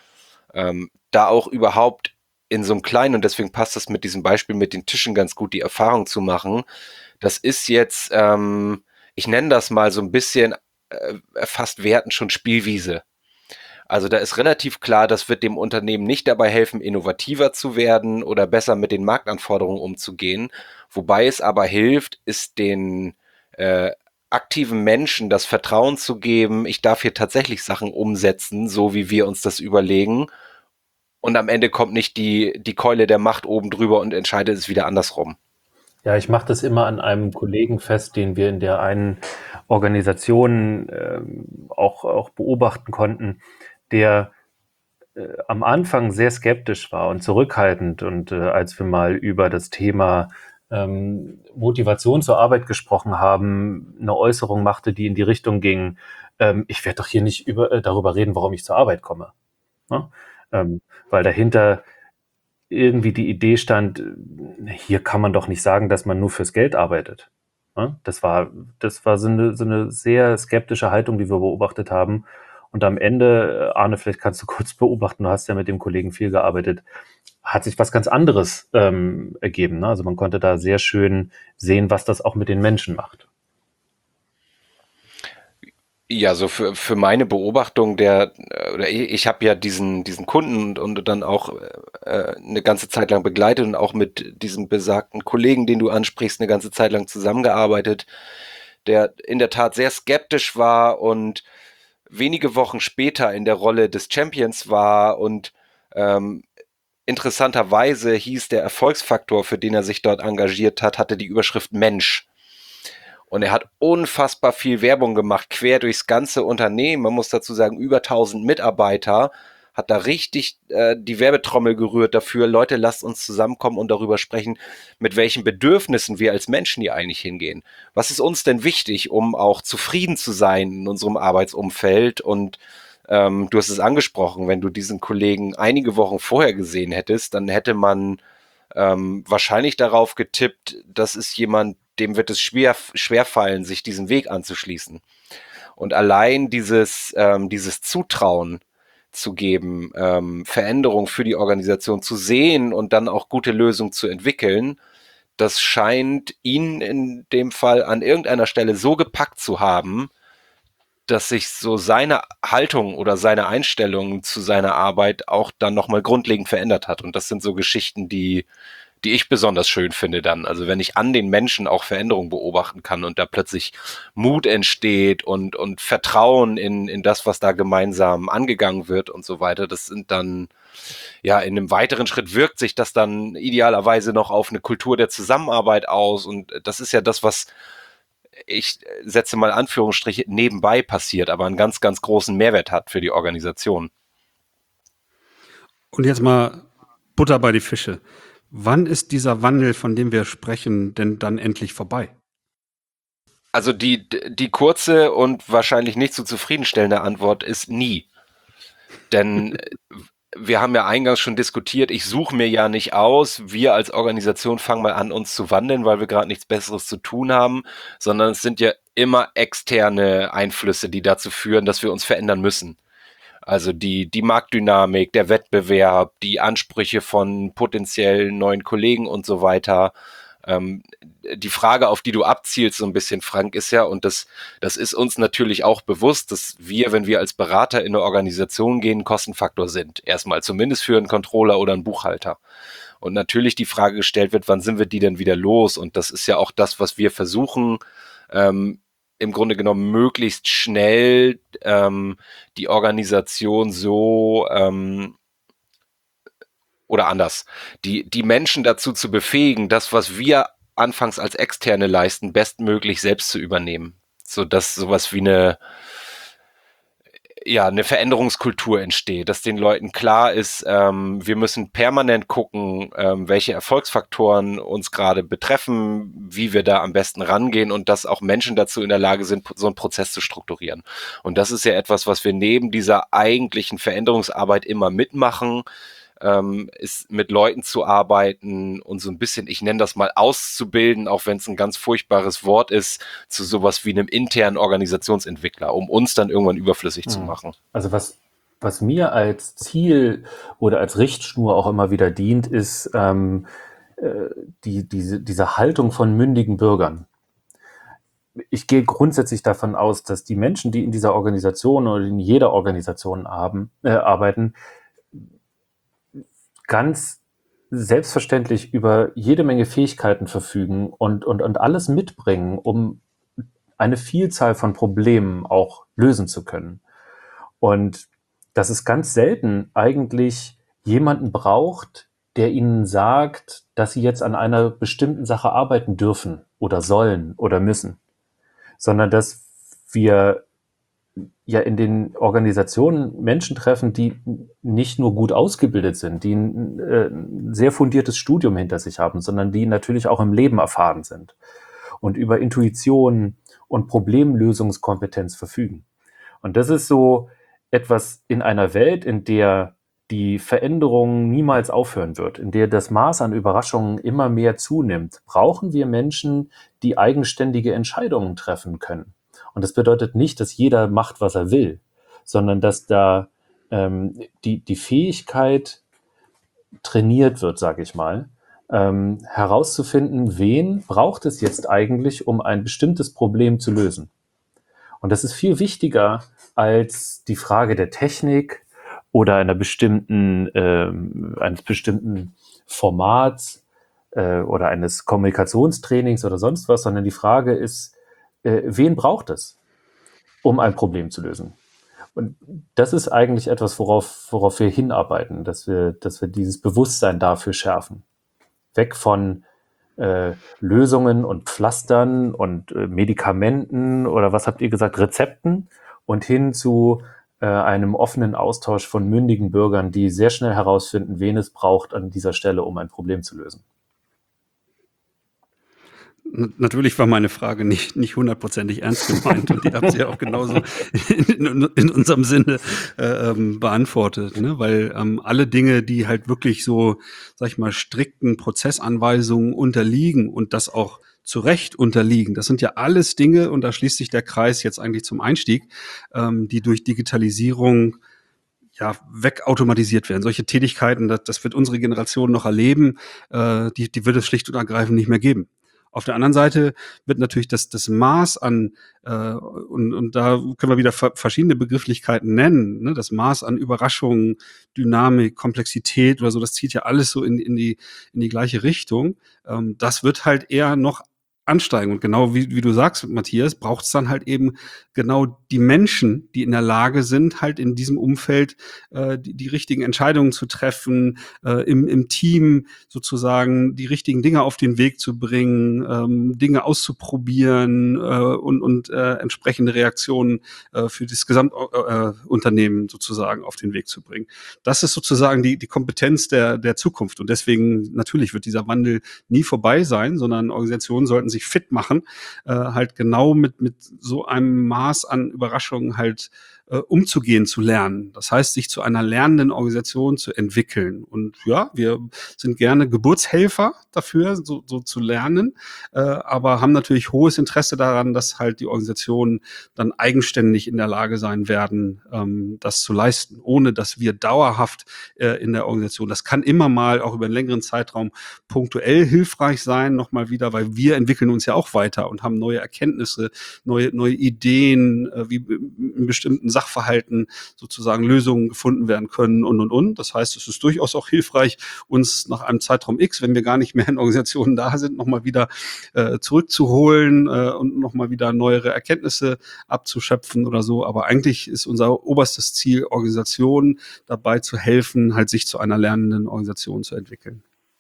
Da auch überhaupt in so einem kleinen, und deswegen passt das mit diesem Beispiel mit den Tischen ganz gut, die Erfahrung zu machen. Das ist jetzt, ich nenne das mal so ein bisschen fast wertend schon Spielwiese. Also da ist relativ klar, das wird dem Unternehmen nicht dabei helfen, innovativer zu werden oder besser mit den Marktanforderungen umzugehen. Wobei es aber hilft, ist den aktiven Menschen das Vertrauen zu geben, ich darf hier tatsächlich Sachen umsetzen, so wie wir uns das überlegen. Und am Ende kommt nicht die Keule der Macht oben drüber und entscheidet es wieder andersrum. Ja, ich mache das immer an einem Kollegen fest, den wir in der einen Organisation auch beobachten konnten, der am Anfang sehr skeptisch war und zurückhaltend. Und als wir mal über das Thema Motivation zur Arbeit gesprochen haben, eine Äußerung machte, die in die Richtung ging, ich werde doch hier nicht darüber reden, warum ich zur Arbeit komme. Ja? Weil dahinter irgendwie die Idee stand, hier kann man doch nicht sagen, dass man nur fürs Geld arbeitet. Ja? Das war so eine sehr skeptische Haltung, die wir beobachtet haben. Und am Ende, Arne, vielleicht kannst du kurz beobachten, du hast ja mit dem Kollegen viel gearbeitet, hat sich was ganz anderes ergeben. Ne? Also man konnte da sehr schön sehen, was das auch mit den Menschen macht. Ja, so für meine Beobachtung ich habe ja diesen Kunden und dann auch eine ganze Zeit lang begleitet und auch mit diesem besagten Kollegen, den du ansprichst, eine ganze Zeit lang zusammengearbeitet, der in der Tat sehr skeptisch war und wenige Wochen später in der Rolle des Champions war und interessanterweise hieß der Erfolgsfaktor, für den er sich dort engagiert hat, hatte die Überschrift Mensch. Und er hat unfassbar viel Werbung gemacht, quer durchs ganze Unternehmen. Man muss dazu sagen, über 1000 Mitarbeiter, hat da richtig die Werbetrommel gerührt dafür. Leute, lasst uns zusammenkommen und darüber sprechen, mit welchen Bedürfnissen wir als Menschen hier eigentlich hingehen. Was ist uns denn wichtig, um auch zufrieden zu sein in unserem Arbeitsumfeld? Und du hast es angesprochen, wenn du diesen Kollegen einige Wochen vorher gesehen hättest, dann hätte man wahrscheinlich darauf getippt, das ist jemand, dem wird es schwerfallen, sich diesen Weg anzuschließen. Und allein dieses Zutrauen zu geben, Veränderung für die Organisation zu sehen und dann auch gute Lösungen zu entwickeln, das scheint ihn in dem Fall an irgendeiner Stelle so gepackt zu haben, dass sich so seine Haltung oder seine Einstellung zu seiner Arbeit auch dann nochmal grundlegend verändert hat. Und das sind so Geschichten, die ich besonders schön finde dann. Also wenn ich an den Menschen auch Veränderungen beobachten kann und da plötzlich Mut entsteht und Vertrauen in das, was da gemeinsam angegangen wird und so weiter, das sind dann, ja, in einem weiteren Schritt wirkt sich das dann idealerweise noch auf eine Kultur der Zusammenarbeit aus. Und das ist ja das, was ich setze mal Anführungsstriche nebenbei passiert, aber einen ganz, ganz großen Mehrwert hat für die Organisation. Und jetzt mal Butter bei die Fische. Wann ist dieser Wandel, von dem wir sprechen, denn dann endlich vorbei? Also die kurze und wahrscheinlich nicht so zufriedenstellende Antwort ist nie. Denn wir haben ja eingangs schon diskutiert, ich suche mir ja nicht aus, wir als Organisation fangen mal an, uns zu wandeln, weil wir gerade nichts Besseres zu tun haben, sondern es sind ja immer externe Einflüsse, die dazu führen, dass wir uns verändern müssen. Also die Marktdynamik, der Wettbewerb, die Ansprüche von potenziellen neuen Kollegen und so weiter. Die Frage, auf die du abzielst, so ein bisschen, Frank, ist ja, und das ist uns natürlich auch bewusst, dass wir, wenn wir als Berater in eine Organisation gehen, Kostenfaktor sind. Erstmal zumindest für einen Controller oder einen Buchhalter. Und natürlich die Frage gestellt wird, wann sind wir die denn wieder los? Und das ist ja auch das, was wir versuchen, im Grunde genommen möglichst schnell die Organisation so oder anders, die Menschen dazu zu befähigen, das, was wir anfangs als Externe leisten, bestmöglich selbst zu übernehmen. Sodass sowas wie eine Veränderungskultur entsteht, dass den Leuten klar ist, wir müssen permanent gucken, welche Erfolgsfaktoren uns gerade betreffen, wie wir da am besten rangehen und dass auch Menschen dazu in der Lage sind, so einen Prozess zu strukturieren. Und das ist ja etwas, was wir neben dieser eigentlichen Veränderungsarbeit immer mitmachen, ist mit Leuten zu arbeiten und so ein bisschen, ich nenne das mal auszubilden, auch wenn es ein ganz furchtbares Wort ist, zu sowas wie einem internen Organisationsentwickler, um uns dann irgendwann überflüssig zu machen. Also was mir als Ziel oder als Richtschnur auch immer wieder dient, ist diese Haltung von mündigen Bürgern. Ich gehe grundsätzlich davon aus, dass die Menschen, die in dieser Organisation oder in jeder Organisation arbeiten, ganz selbstverständlich über jede Menge Fähigkeiten verfügen und alles mitbringen, um eine Vielzahl von Problemen auch lösen zu können. Und dass es ganz selten eigentlich jemanden braucht, der ihnen sagt, dass sie jetzt an einer bestimmten Sache arbeiten dürfen oder sollen oder müssen, sondern dass wir ja in den Organisationen Menschen treffen, die nicht nur gut ausgebildet sind, die ein sehr fundiertes Studium hinter sich haben, sondern die natürlich auch im Leben erfahren sind und über Intuition und Problemlösungskompetenz verfügen. Und das ist so etwas in einer Welt, in der die Veränderung niemals aufhören wird, in der das Maß an Überraschungen immer mehr zunimmt, brauchen wir Menschen, die eigenständige Entscheidungen treffen können. Und das bedeutet nicht, dass jeder macht, was er will, sondern dass da die Fähigkeit trainiert wird, sage ich mal, herauszufinden, wen braucht es jetzt eigentlich, um ein bestimmtes Problem zu lösen. Und das ist viel wichtiger als die Frage der Technik oder eines bestimmten Formats oder eines Kommunikationstrainings oder sonst was, sondern die Frage ist, wen braucht es, um ein Problem zu lösen? Und das ist eigentlich etwas, worauf wir hinarbeiten, dass wir dieses Bewusstsein dafür schärfen. Weg von Lösungen und Pflastern und Medikamenten oder was habt ihr gesagt, Rezepten und hin zu einem offenen Austausch von mündigen Bürgern, die sehr schnell herausfinden, wen es braucht an dieser Stelle, um ein Problem zu lösen. Natürlich war meine Frage nicht hundertprozentig ernst gemeint und die habt ihr auch genauso in unserem Sinne beantwortet, ne? Weil alle Dinge, die halt wirklich so, sag ich mal, strikten Prozessanweisungen unterliegen und das auch zu Recht unterliegen, das sind ja alles Dinge, und da schließt sich der Kreis jetzt eigentlich zum Einstieg, die durch Digitalisierung wegautomatisiert werden. Solche Tätigkeiten, das wird unsere Generation noch erleben, die wird es schlicht und ergreifend nicht mehr geben. Auf der anderen Seite wird natürlich das Maß an, und da können wir wieder verschiedene Begrifflichkeiten nennen, ne? Das Maß an Überraschungen, Dynamik, Komplexität oder so, das zieht ja alles so in die gleiche Richtung. Das wird halt eher noch ansteigen. Und genau wie du sagst, Matthias, braucht es dann halt eben genau die Menschen, die in der Lage sind, halt in diesem Umfeld die richtigen Entscheidungen zu treffen, im Team sozusagen die richtigen Dinge auf den Weg zu bringen, Dinge auszuprobieren und entsprechende Reaktionen für das Gesamtunternehmen sozusagen auf den Weg zu bringen. Das ist sozusagen die Kompetenz der Zukunft. Und deswegen natürlich wird dieser Wandel nie vorbei sein, sondern Organisationen sollten sich fit machen, halt genau mit so einem Maß an Überraschungen halt umzugehen, zu lernen. Das heißt, sich zu einer lernenden Organisation zu entwickeln. Und ja, wir sind gerne Geburtshelfer dafür, so zu lernen, aber haben natürlich hohes Interesse daran, dass halt die Organisationen dann eigenständig in der Lage sein werden, das zu leisten, ohne dass wir dauerhaft in der Organisation, das kann immer mal auch über einen längeren Zeitraum punktuell hilfreich sein, nochmal wieder, weil wir entwickeln uns ja auch weiter und haben neue Erkenntnisse, neue Ideen, wie in bestimmten Sachverhalten sozusagen Lösungen gefunden werden können und. Das heißt, es ist durchaus auch hilfreich, uns nach einem Zeitraum X, wenn wir gar nicht mehr in Organisationen da sind, nochmal wieder zurückzuholen und nochmal wieder neuere Erkenntnisse abzuschöpfen oder so. Aber eigentlich ist unser oberstes Ziel, Organisationen dabei zu helfen, halt sich zu einer lernenden Organisation zu entwickeln.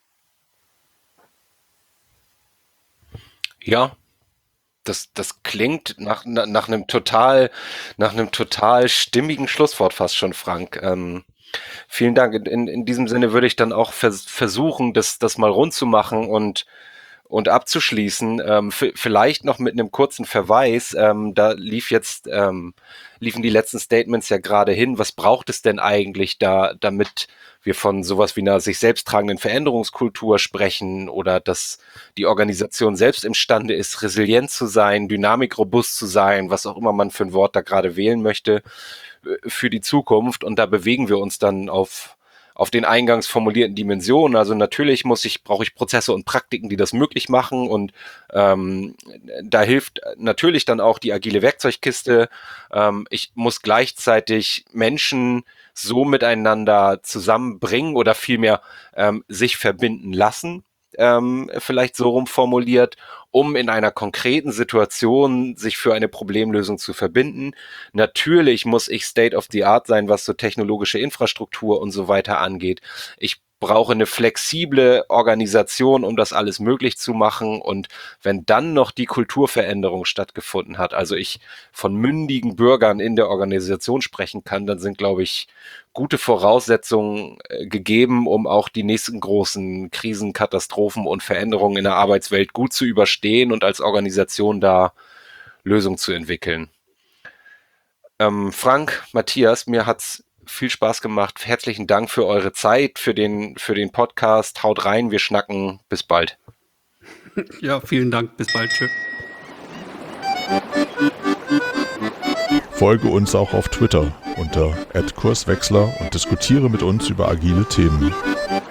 Ja, das klingt nach einem total stimmigen Schlusswort fast schon, Frank. Vielen Dank. In diesem Sinne würde ich dann auch versuchen, das mal rund zu machen und abzuschließen. Vielleicht noch mit einem kurzen Verweis. Da liefen die letzten Statements ja gerade hin. Was braucht es denn eigentlich damit wir von sowas wie einer sich selbst tragenden Veränderungskultur sprechen oder dass die Organisation selbst imstande ist, resilient zu sein, dynamikrobust zu sein, was auch immer man für ein Wort da gerade wählen möchte, für die Zukunft. Und da bewegen wir uns dann auf den eingangs formulierten Dimensionen. Also natürlich brauche ich Prozesse und Praktiken, die das möglich machen. Und da hilft natürlich dann auch die agile Werkzeugkiste. Ich muss gleichzeitig Menschen so miteinander zusammenbringen oder vielmehr sich verbinden lassen, vielleicht so rum formuliert, um in einer konkreten Situation sich für eine Problemlösung zu verbinden. Natürlich muss ich State of the Art sein, was so technologische Infrastruktur und so weiter angeht. Ich brauche eine flexible Organisation, um das alles möglich zu machen. Und wenn dann noch die Kulturveränderung stattgefunden hat, also ich von mündigen Bürgern in der Organisation sprechen kann, dann sind, glaube ich, gute Voraussetzungen gegeben, um auch die nächsten großen Krisen, Katastrophen und Veränderungen in der Arbeitswelt gut zu überstehen und als Organisation da Lösungen zu entwickeln. Frank, Matthias, mir hat's viel Spaß gemacht. Herzlichen Dank für eure Zeit, für den Podcast. Haut rein, wir schnacken. Bis bald. Ja, vielen Dank. Bis bald. Tschüss. Folge uns auch auf Twitter unter @Kurswechsler und diskutiere mit uns über agile Themen.